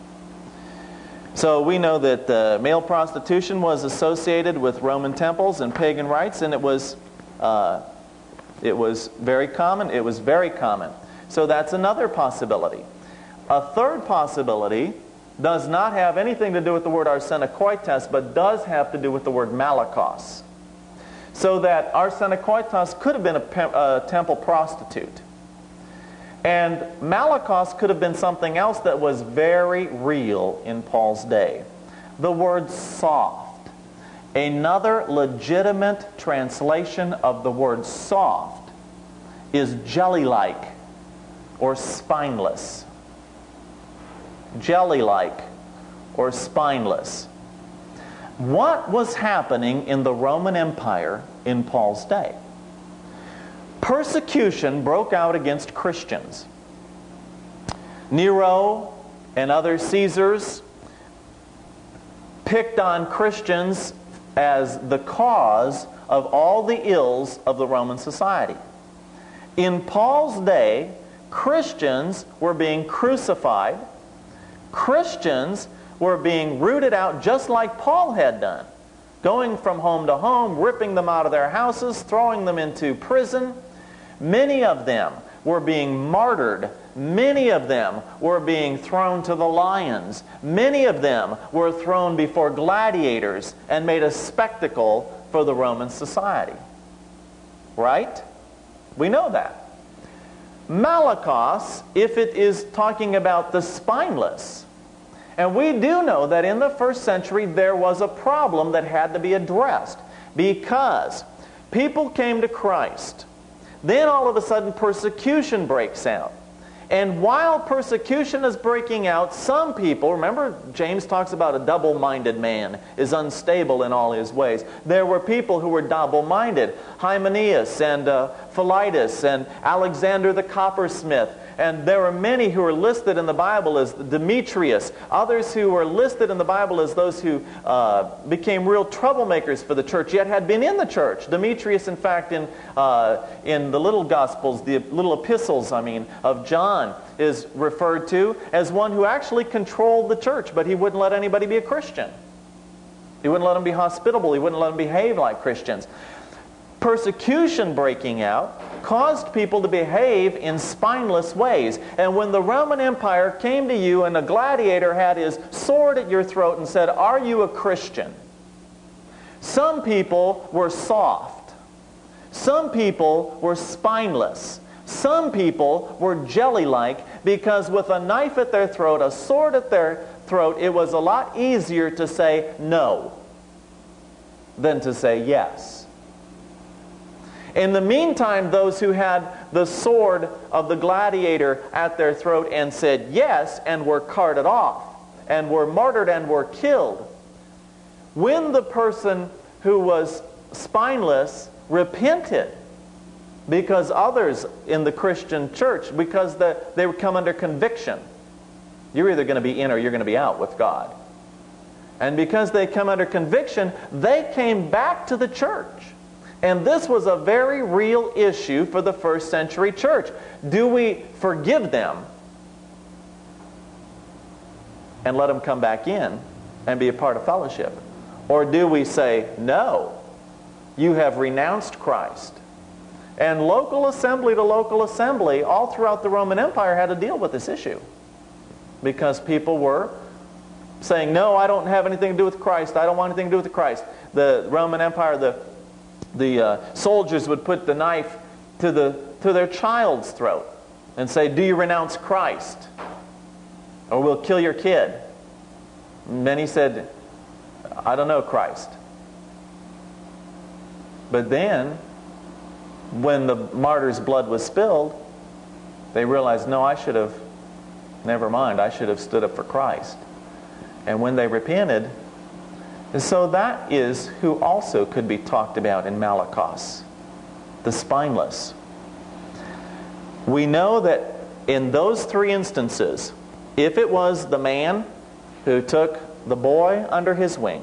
So we know that uh, male prostitution was associated with Roman temples and pagan rites, and it was, uh, it was very common. It was very common. So that's another possibility. A third possibility does not have anything to do with the word arsenokoites, but does have to do with the word malakos. So that arsenokoites could have been a, a temple prostitute. And malakos could have been something else that was very real in Paul's day. The word soft. Another legitimate translation of the word soft is jelly-like or spineless. Jelly-like or spineless. What was happening in the Roman Empire in Paul's day? Persecution broke out against Christians. Nero and other Caesars picked on Christians as the cause of all the ills of the Roman society. In Paul's day, Christians were being crucified. Christians were being rooted out just like Paul had done, going from home to home, ripping them out of their houses, throwing them into prison. Many of them were being martyred. Many of them were being thrown to the lions. Many of them were thrown before gladiators and made a spectacle for the Roman society. Right? We know that. Malakos, if it is talking about the spineless, and we do know that in the first century there was a problem that had to be addressed because people came to Christ. Then all of a sudden persecution breaks out. And while persecution is breaking out, some people, remember James talks about a double-minded man is unstable in all his ways. There were people who were double-minded. Hymenaeus and uh, Philetus and Alexander the coppersmith. And there were many who were listed in the Bible as Demetrius. Others who were listed in the Bible as those who uh, became real troublemakers for the church, yet had been in the church. Demetrius, in fact, in, uh, in the little Gospels, the little epistles, I mean, of John, is referred to as one who actually controlled the church, but he wouldn't let anybody be a Christian. He wouldn't let them be hospitable. He wouldn't let them behave like Christians. Persecution breaking out caused people to behave in spineless ways. And when the Roman Empire came to you and a gladiator had his sword at your throat and said, "Are you a Christian?" Some people were soft. Some people were spineless. Some people were jelly-like because with a knife at their throat, a sword at their throat, it was a lot easier to say no than to say yes. In the meantime, those who had the sword of the gladiator at their throat and said yes and were carted off and were martyred and were killed, when the person who was spineless repented, because others in the Christian church, because the, they would come under conviction. You're either going to be in or you're going to be out with God. And because they come under conviction, they came back to the church. And this was a very real issue for the first century church. Do we forgive them and let them come back in and be a part of fellowship? Or do we say, no, you have renounced Christ? And local assembly to local assembly, all throughout the Roman Empire, had to deal with this issue. Because people were saying, no, I don't have anything to do with Christ. I don't want anything to do with Christ. The Roman Empire, the The uh, soldiers would put the knife to, the, to their child's throat and say, do you renounce Christ? Or we'll kill your kid. And many said, I don't know Christ. But then, when the martyr's blood was spilled, they realized, no, I should have, never mind, I should have stood up for Christ. And when they repented, and so that is who also could be talked about in Malakos, the spineless. We know that in those three instances, if it was the man who took the boy under his wing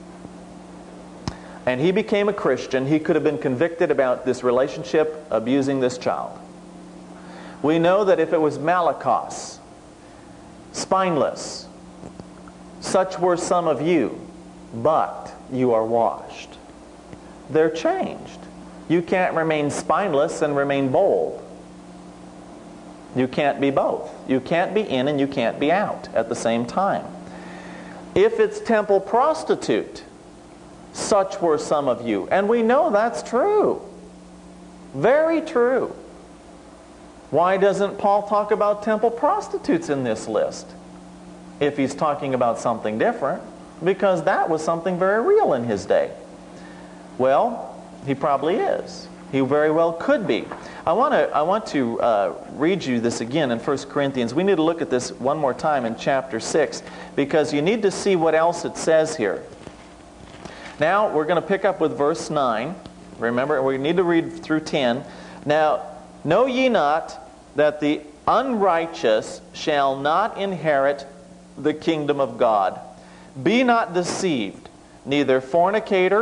and he became a Christian, he could have been convicted about this relationship abusing this child. We know that if it was Malakos, spineless, such were some of you, but you are washed. They're changed. You can't remain spineless and remain bold. You can't be both. You can't be in and you can't be out at the same time. If it's temple prostitute, such were some of you. And we know that's true. Very true. Why doesn't Paul talk about temple prostitutes in this list if he's talking about something different? Because that was something very real in his day. Well, he probably is. He very well could be. I want to I want to uh, read you this again in First Corinthians. We need to look at this one more time in chapter six because you need to see what else it says here. Now, we're going to pick up with verse nine. Remember, we need to read through ten. Now, know ye not that the unrighteous shall not inherit the kingdom of God? Be not deceived, neither fornicators,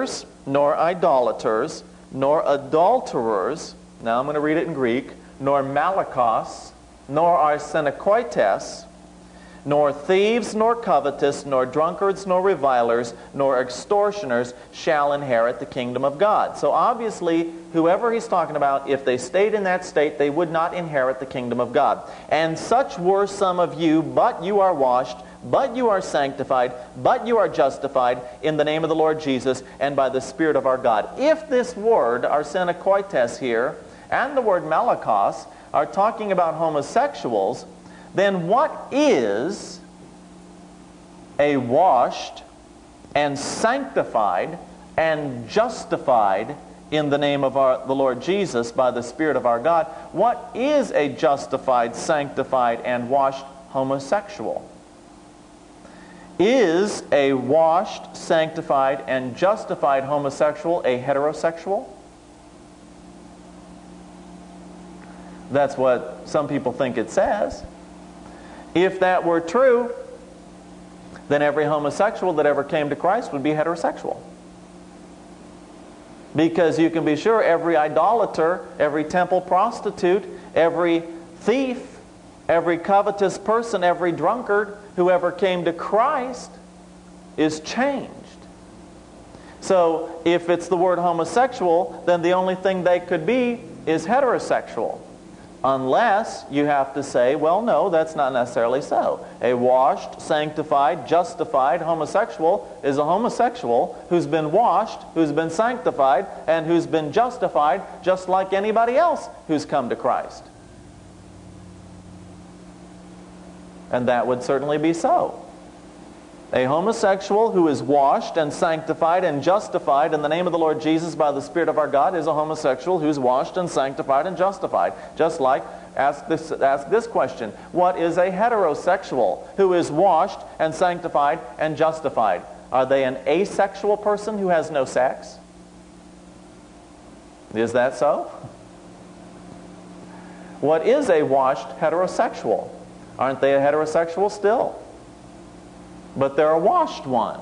nor idolaters, nor adulterers, now I'm going to read it in Greek, nor malakos, nor arsenokoites, nor thieves, nor covetous, nor drunkards, nor revilers, nor extortioners shall inherit the kingdom of God. So obviously, whoever he's talking about, if they stayed in that state, they would not inherit the kingdom of God. And such were some of you, but you are washed, but you are sanctified, but you are justified in the name of the Lord Jesus and by the Spirit of our God. If this word, arsenokoites here, and the word malakos are talking about homosexuals, then what is a washed and sanctified and justified in the name of our, the Lord Jesus by the Spirit of our God? What is a justified, sanctified, and washed homosexual? Is a washed, sanctified, and justified homosexual a heterosexual? That's what some people think it says. If that were true, then every homosexual that ever came to Christ would be heterosexual. Because you can be sure every idolater, every temple prostitute, every thief, every covetous person, every drunkard, whoever came to Christ is changed. So if it's the word homosexual, then the only thing they could be is heterosexual. Unless you have to say, well, no, that's not necessarily so. A washed, sanctified, justified homosexual is a homosexual who's been washed, who's been sanctified, and who's been justified just like anybody else who's come to Christ. And that would certainly be so. A homosexual who is washed and sanctified and justified in the name of the Lord Jesus by the Spirit of our God is a homosexual who's washed and sanctified and justified. Just like, ask this, ask this question, what is a heterosexual who is washed and sanctified and justified? Are they an asexual person who has no sex? Is that so? What is a washed heterosexual? Aren't they a heterosexual still? But they're a washed one.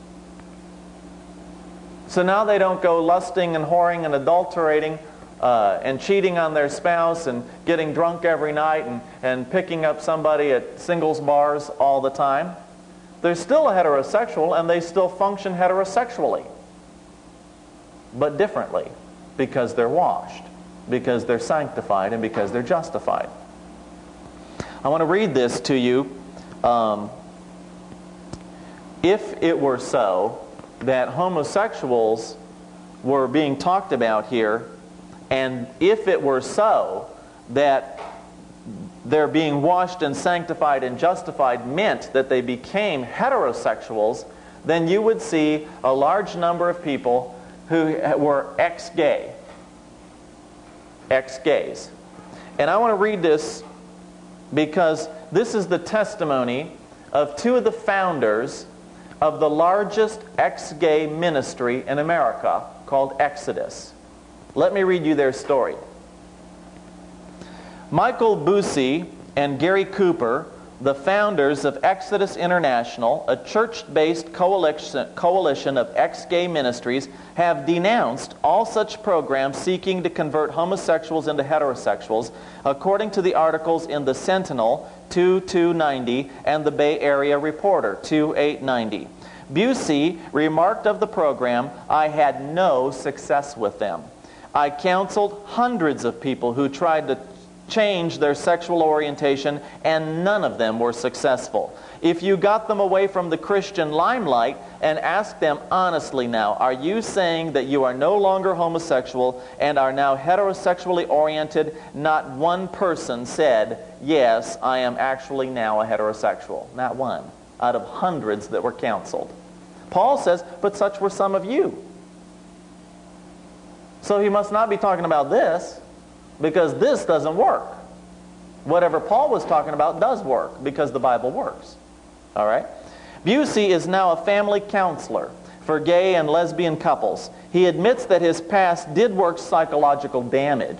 So now they don't go lusting and whoring and adulterating uh, and cheating on their spouse and getting drunk every night and, and picking up somebody at singles bars all the time. They're still a heterosexual and they still function heterosexually. But differently, because they're washed, because they're sanctified, and because they're justified. I want to read this to you. Um, If it were so that homosexuals were being talked about here, and if it were so that their being washed and sanctified and justified meant that they became heterosexuals, then you would see a large number of people who were ex-gay. Ex-gays. And I want to read this because this is the testimony of two of the founders of the largest ex-gay ministry in America, called Exodus. Let me read you their story. Michael Bussey and Gary Cooper, the founders of Exodus International, a church-based coalition, coalition of ex-gay ministries, have denounced all such programs seeking to convert homosexuals into heterosexuals, according to the articles in the Sentinel two two ninety and the Bay Area Reporter two eight ninety. Bussey remarked of the program, "I had no success with them. I counseled hundreds of people who tried to change their sexual orientation, and none of them were successful. If you got them away from the Christian limelight and asked them honestly now, are you saying that you are no longer homosexual and are now heterosexually oriented? Not one person said, yes, I am actually now a heterosexual. Not one out of hundreds that were counseled. Paul says, but such were some of you. So he must not be talking about this, because this doesn't work. Whatever Paul was talking about does work, because the Bible works. All right? Bussey is now a family counselor for gay and lesbian couples. He admits that his past did work psychological damage.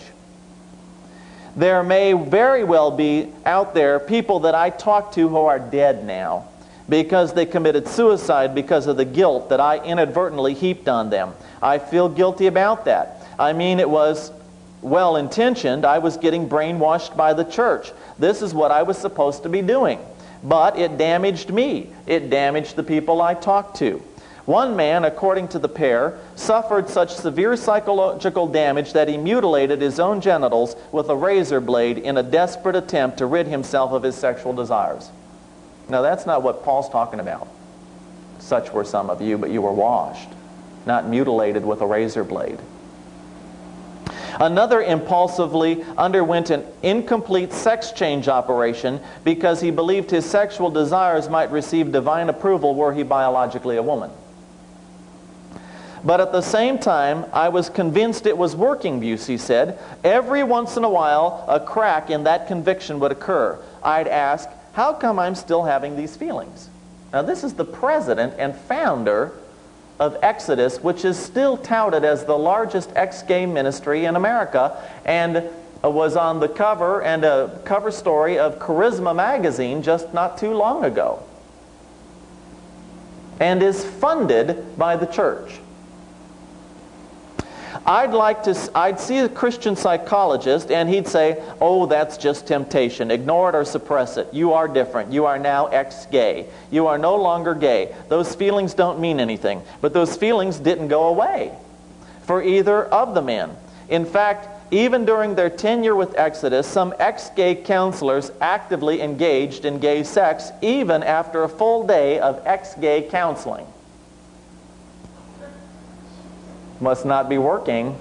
There may very well be out there people that I talk to who are dead now, because they committed suicide because of the guilt that I inadvertently heaped on them. I feel guilty about that. I mean, it was well-intentioned. I was getting brainwashed by the church. This is what I was supposed to be doing. But it damaged me. It damaged the people I talked to. One man, according to the pair, suffered such severe psychological damage that he mutilated his own genitals with a razor blade in a desperate attempt to rid himself of his sexual desires. Now, that's not what Paul's talking about. Such were some of you, but you were washed, not mutilated with a razor blade. Another impulsively underwent an incomplete sex change operation because he believed his sexual desires might receive divine approval were he biologically a woman. But at the same time, I was convinced it was working, Busey said. Every once in a while, a crack in that conviction would occur. I'd ask, how come I'm still having these feelings? Now, this is the president and founder of Exodus, which is still touted as the largest ex-gay ministry in America, and was on the cover and a cover story of Charisma magazine just not too long ago, and is funded by the church. I'd like to, I'd see a Christian psychologist and he'd say, oh, that's just temptation. Ignore it or suppress it. You are different. You are now ex-gay. You are no longer gay. Those feelings don't mean anything. But those feelings didn't go away for either of the men. In fact, even during their tenure with Exodus, some ex-gay counselors actively engaged in gay sex even after a full day of ex-gay counseling. Must not be working.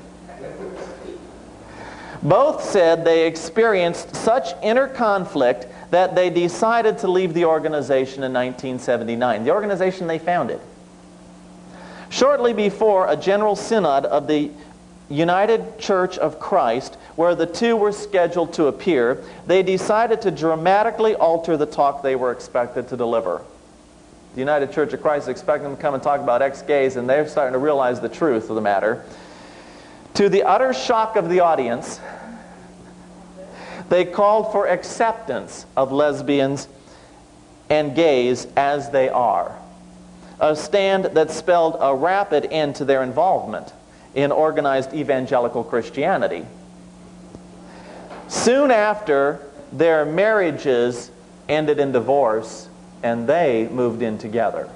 Both said they experienced such inner conflict that they decided to leave the organization in nineteen seventy-nine, the organization they founded. Shortly before a general synod of the United Church of Christ, where the two were scheduled to appear, they decided to dramatically alter the talk they were expected to deliver. The United Church of Christ expected them to come and talk about ex-gays, and they're starting to realize the truth of the matter. To the utter shock of the audience, they called for acceptance of lesbians and gays as they are. A stand that spelled a rapid end to their involvement in organized evangelical Christianity. Soon after, their marriages ended in divorce, and they moved in together.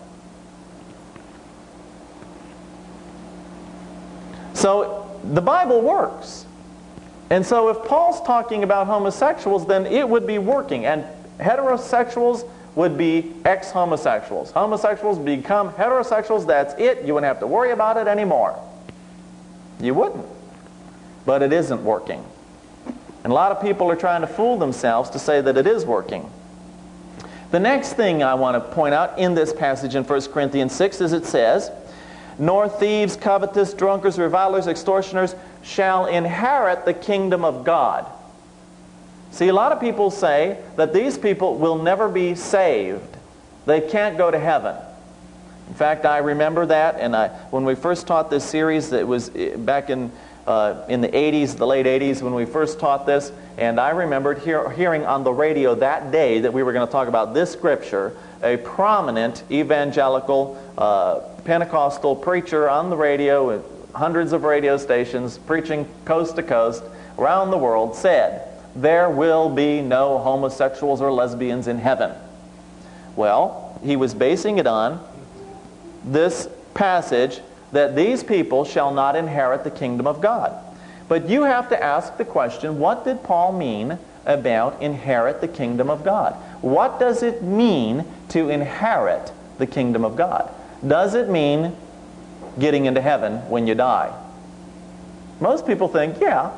So the Bible works. And so if Paul's talking about homosexuals, then it would be working. And heterosexuals would be ex-homosexuals. Homosexuals become heterosexuals, that's it. You wouldn't have to worry about it anymore. You wouldn't. But it isn't working. And a lot of people are trying to fool themselves to say that it is working. The next thing I want to point out in this passage in First Corinthians six is it says, nor thieves, covetous, drunkards, revilers, extortioners shall inherit the kingdom of God. See, a lot of people say that these people will never be saved. They can't go to heaven. In fact, I remember that, and I, when we first taught this series, it was back in uh, in the eighties, the late eighties, when we first taught this, and I remembered hear, hearing on the radio that day that we were going to talk about this scripture, a prominent evangelical uh, Pentecostal preacher on the radio with hundreds of radio stations preaching coast to coast around the world said, there will be no homosexuals or lesbians in heaven. Well, he was basing it on this passage that these people shall not inherit the kingdom of God. But you have to ask the question, what did Paul mean about inherit the kingdom of God? What does it mean to inherit the kingdom of God? Does it mean getting into heaven when you die? Most people think, yeah.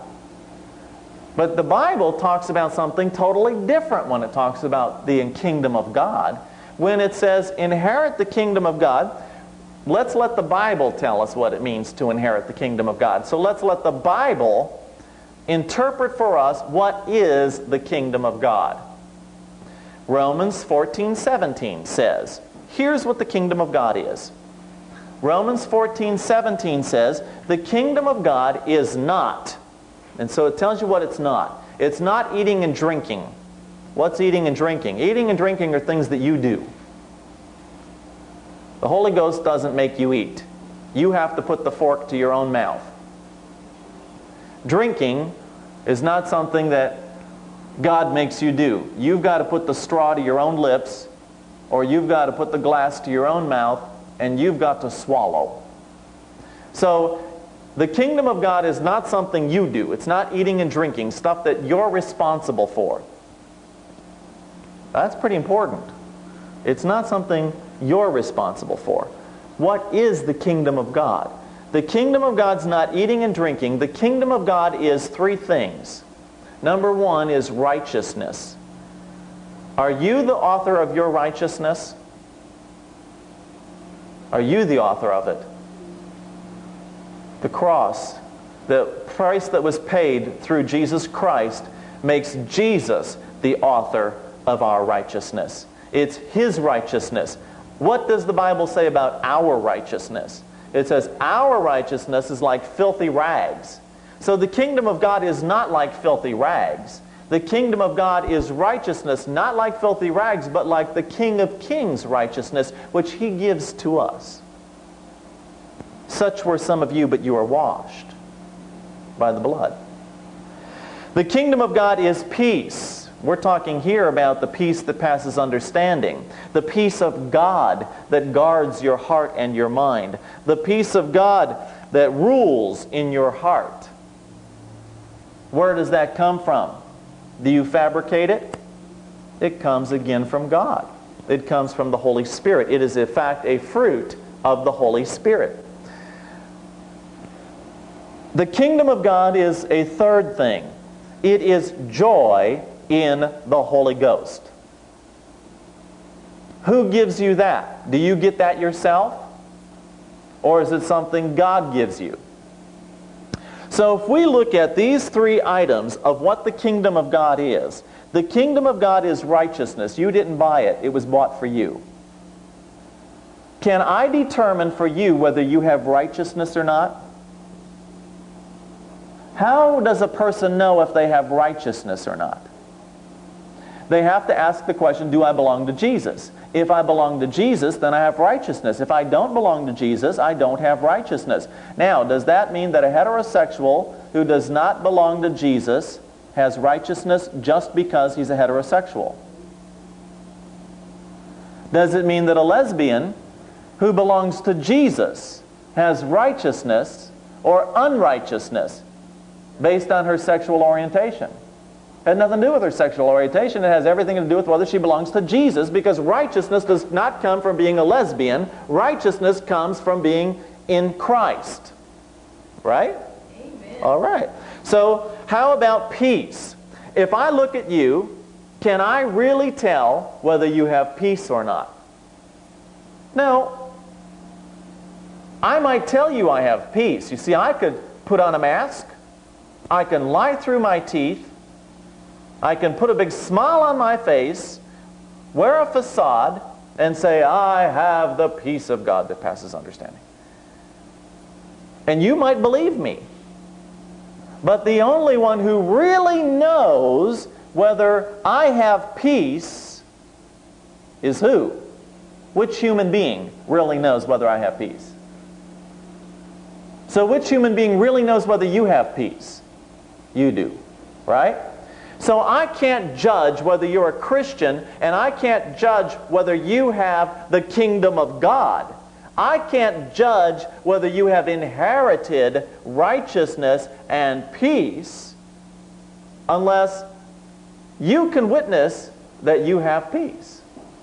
But the Bible talks about something totally different when it talks about the kingdom of God. When it says inherit the kingdom of God, let's let the Bible tell us what it means to inherit the kingdom of God. So let's let the Bible interpret for us what is the kingdom of God. Romans fourteen seventeen says, here's what the kingdom of God is. Romans fourteen seventeen says, the kingdom of God is not. And so it tells you what it's not. It's not eating and drinking. What's eating and drinking? Eating and drinking are things that you do. The Holy Ghost doesn't make you eat. You have to put the fork to your own mouth. Drinking is not something that God makes you do. You've got to put the straw to your own lips, or you've got to put the glass to your own mouth, and you've got to swallow. So, the kingdom of God is not something you do. It's not eating and drinking, stuff that you're responsible for. That's pretty important. It's not something you're responsible for. What is the kingdom of God? The kingdom of God's not eating and drinking. The kingdom of God is three things. Number one is righteousness. Are you the author of your righteousness? Are you the author of it? The cross, the price that was paid through Jesus Christ, makes Jesus the author of our righteousness. It's His righteousness. What does the Bible say about our righteousness? It says our righteousness is like filthy rags. So the kingdom of God is not like filthy rags. The kingdom of God is righteousness, not like filthy rags, but like the King of Kings' righteousness, which He gives to us. Such were some of you, but you are washed by the blood. The kingdom of God is peace. We're talking here about the peace that passes understanding. The peace of God that guards your heart and your mind. The peace of God that rules in your heart. Where does that come from? Do you fabricate it? It comes again from God. It comes from the Holy Spirit. It is in fact a fruit of the Holy Spirit. The kingdom of God is a third thing. It is joy in the Holy Ghost. Who gives you that? Do you get that yourself? Or is it something God gives you? So if we look at these three items of what the kingdom of God is, the kingdom of God is righteousness. You didn't buy it. It was bought for you. Can I determine for you whether you have righteousness or not? How does a person know if they have righteousness or not? They have to ask the question, do I belong to Jesus? If I belong to Jesus, then I have righteousness. If I don't belong to Jesus, I don't have righteousness. Now, does that mean that a heterosexual who does not belong to Jesus has righteousness just because he's a heterosexual? Does it mean that a lesbian who belongs to Jesus has righteousness or unrighteousness based on her sexual orientation? It has nothing to do with her sexual orientation. It has everything to do with whether she belongs to Jesus, because righteousness does not come from being a lesbian. Righteousness comes from being in Christ. Right? Amen. All right. So how about peace? If I look at you, can I really tell whether you have peace or not? Now, I might tell you I have peace. You see, I could put on a mask. I can lie through my teeth. I can put a big smile on my face, wear a facade, and say, I have the peace of God that passes understanding. And you might believe me. But the only one who really knows whether I have peace is who? Which human being really knows whether I have peace? So which human being really knows whether you have peace? You do, right? So I can't judge whether you're a Christian, and I can't judge whether you have the kingdom of God. I can't judge whether you have inherited righteousness and peace unless you can witness that you have peace.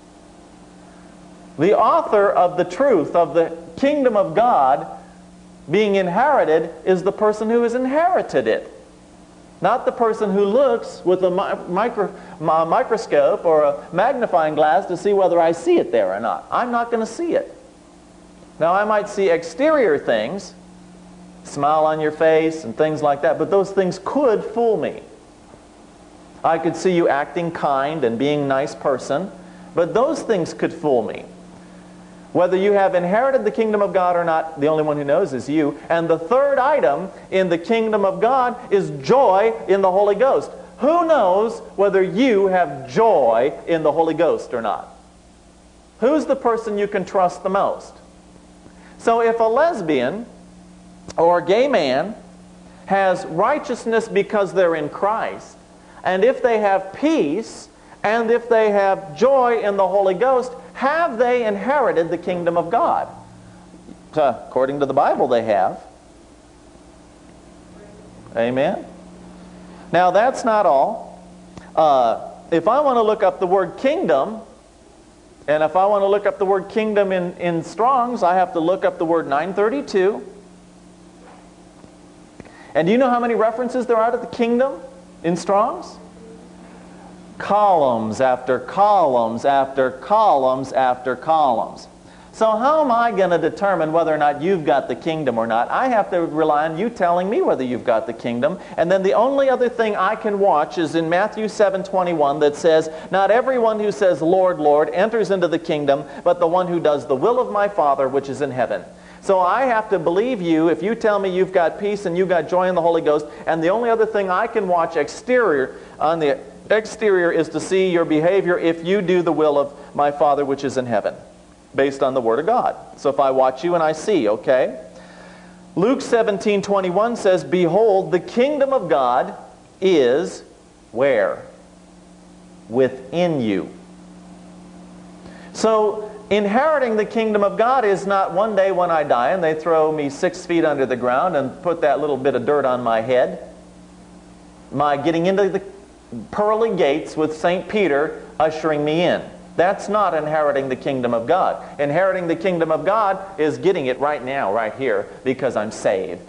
The author of the truth of the kingdom of God being inherited is the person who has inherited it. Not the person who looks with a micro, a microscope or a magnifying glass to see whether I see it there or not. I'm not going to see it. Now, I might see exterior things, smile on your face and things like that, but those things could fool me. I could see you acting kind and being a nice person, but those things could fool me. Whether you have inherited the kingdom of God or not, the only one who knows is you. And the third item in the kingdom of God is joy in the Holy Ghost. Who knows whether you have joy in the Holy Ghost or not? Who's the person you can trust the most? So if a lesbian or a gay man has righteousness because they're in Christ, and if they have peace, and if they have joy in the Holy Ghost, have they inherited the kingdom of God? Uh, according to the Bible, they have. Amen? Now, that's not all. Uh, if I want to look up the word kingdom, and if I want to look up the word kingdom in, in Strong's, I have to look up the word nine thirty-two. And do you know how many references there are to the kingdom in Strong's? Columns after columns after columns after columns. So how am I going to determine whether or not you've got the kingdom or not? I have to rely on you telling me whether you've got the kingdom. And then the only other thing I can watch is in Matthew seven twenty-one that says, "Not everyone who says, 'Lord, Lord,' enters into the kingdom, but the one who does the will of my Father which is in heaven." So I have to believe you if you tell me you've got peace and you've got joy in the Holy Ghost, and the only other thing I can watch exterior on the exterior is to see your behavior if you do the will of my Father which is in heaven, based on the Word of God. So if I watch you and I see, okay? Luke seventeen twenty-one says, "Behold, the kingdom of God is" where? Within you. So inheriting the kingdom of God is not one day when I die and they throw me six feet under the ground and put that little bit of dirt on my head. My getting into the pearly gates with Saint Peter ushering me in. That's not inheriting the kingdom of God. Inheriting the kingdom of God is getting it right now, right here, because I'm saved.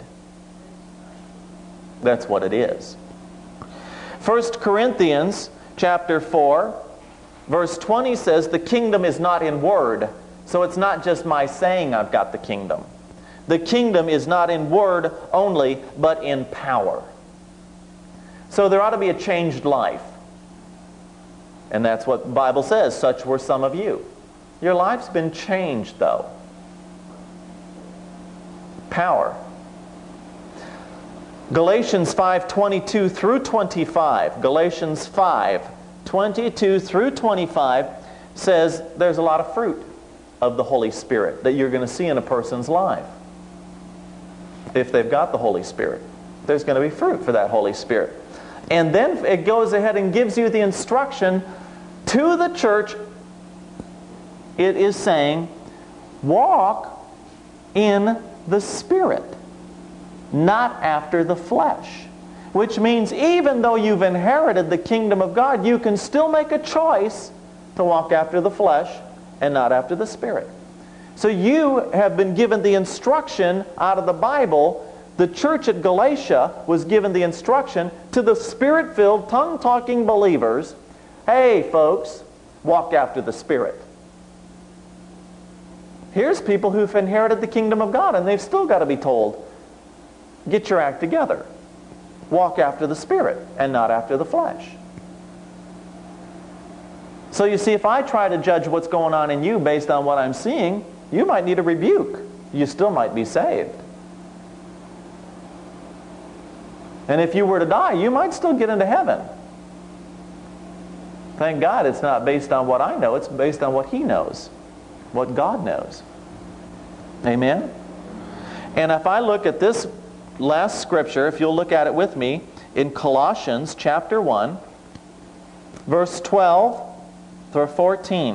That's what it is. First Corinthians chapter four, verse twenty says, "The kingdom is not in word." So it's not just my saying I've got the kingdom. The kingdom is not in word only, but in power. So there ought to be a changed life. And that's what the Bible says. Such were some of you. Your life's been changed, though. Power. Galatians five twenty-two through twenty-five. Galatians five twenty-two through twenty-five says there's a lot of fruit of the Holy Spirit that you're going to see in a person's life. If they've got the Holy Spirit, there's going to be fruit for that Holy Spirit. And then it goes ahead and gives you the instruction to the church. It is saying, walk in the Spirit, not after the flesh. Which means even though you've inherited the kingdom of God, you can still make a choice to walk after the flesh and not after the Spirit. So you have been given the instruction out of the Bible. The church at Galatia was given the instruction to the Spirit-filled, tongue-talking believers, hey folks, walk after the Spirit. Here's people who've inherited the kingdom of God and they've still got to be told, get your act together. Walk after the Spirit and not after the flesh. So you see, if I try to judge what's going on in you based on what I'm seeing, you might need a rebuke. You still might be saved. And if you were to die, you might still get into heaven. Thank God it's not based on what I know. It's based on what He knows. What God knows. Amen? And if I look at this last scripture, if you'll look at it with me, in Colossians chapter one, verse twelve through fourteen.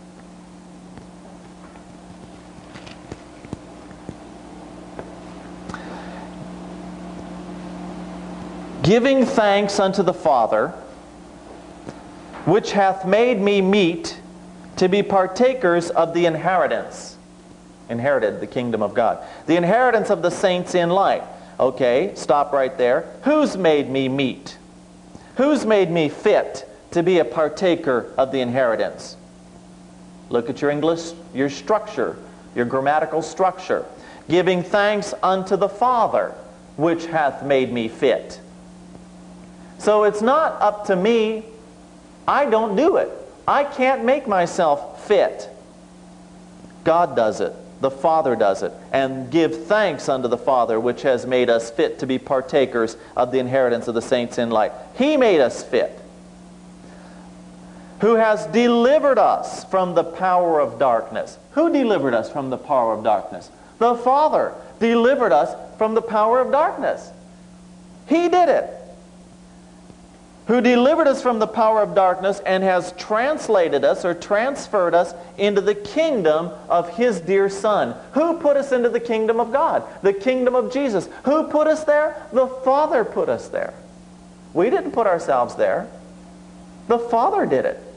Giving thanks unto the Father, which hath made me meet to be partakers of the inheritance. Inherited the kingdom of God. The inheritance of the saints in light. Okay, stop right there. Who's made me meet? Who's made me fit to be a partaker of the inheritance? Look at your English, your structure, your grammatical structure. Giving thanks unto the Father, which hath made me fit. So it's not up to me. I don't do it. I can't make myself fit. God does it. The Father does it. And give thanks unto the Father, which has made us fit to be partakers of the inheritance of the saints in light. He made us fit. who has delivered us from the power of darkness. Who delivered us from the power of darkness? The Father delivered us from the power of darkness. He did it. Who delivered us from the power of darkness and has translated us or transferred us into the kingdom of His dear Son. Who put us into the kingdom of God? The kingdom of Jesus. Who put us there? The Father put us there. We didn't put ourselves there. The Father did it.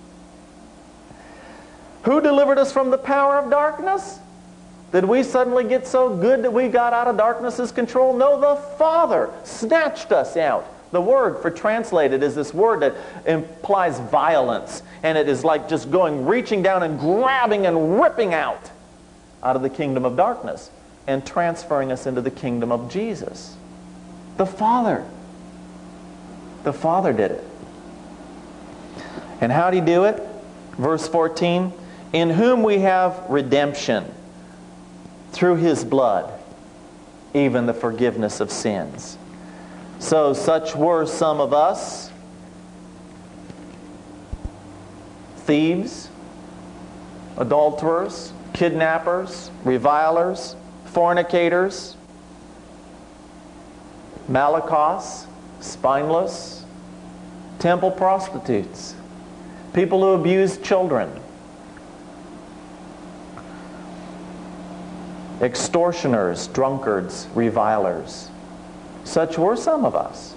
Who delivered us from the power of darkness? Did we suddenly get so good that we got out of darkness's control? No, the Father snatched us out. The word for translated is this word that implies violence. And it is like just going, reaching down and grabbing and ripping out out of the kingdom of darkness and transferring us into the kingdom of Jesus. The Father. The Father did it. And how did He do it? Verse fourteen, in whom we have redemption through His blood, even the forgiveness of sins. So such were some of us: thieves, adulterers, kidnappers, revilers, fornicators, malakos, spineless, temple prostitutes, people who abuse children, extortioners, drunkards, revilers. Such were some of us.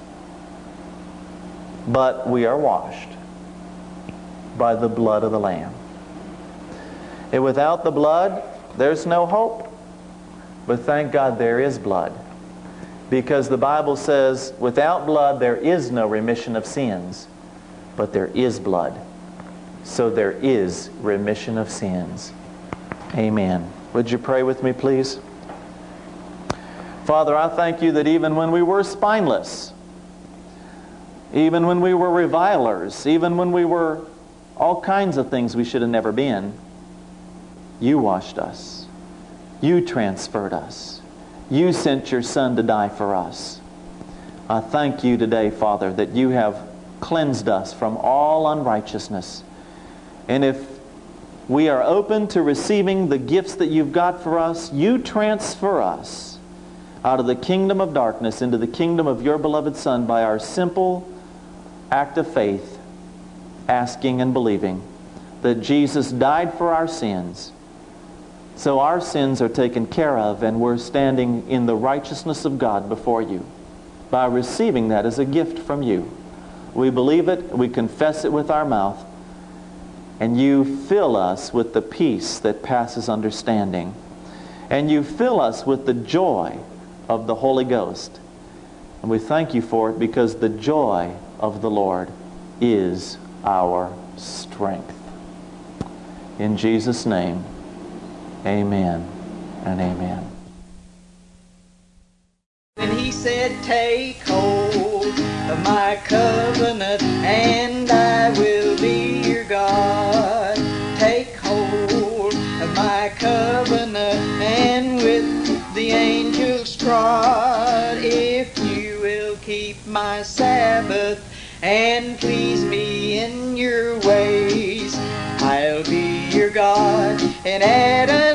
But we are washed by the blood of the Lamb. And without the blood, there's no hope. But thank God there is blood. Because the Bible says, without blood there is no remission of sins. But there is blood. So there is remission of sins. Amen. Would you pray with me, please? Father, I thank You that even when we were spineless, even when we were revilers, even when we were all kinds of things we should have never been, You washed us. You transferred us. You sent Your Son to die for us. I thank You today, Father, that You have cleansed us from all unrighteousness. And if we are open to receiving the gifts that You've got for us, You transfer us out of the kingdom of darkness into the kingdom of Your beloved Son by our simple act of faith, asking and believing that Jesus died for our sins. So our sins are taken care of and we're standing in the righteousness of God before You by receiving that as a gift from You. We believe it, we confess it with our mouth, and You fill us with the peace that passes understanding. And You fill us with the joy of the Holy Ghost. And we thank You for it, because the joy of the Lord is our strength. In Jesus' name, amen and amen. And He said, take hold of my covenant and I will be your God. Take hold of my covenant and with the angels trod. If you will keep my Sabbath and please Me in your ways, I'll be your God and Adam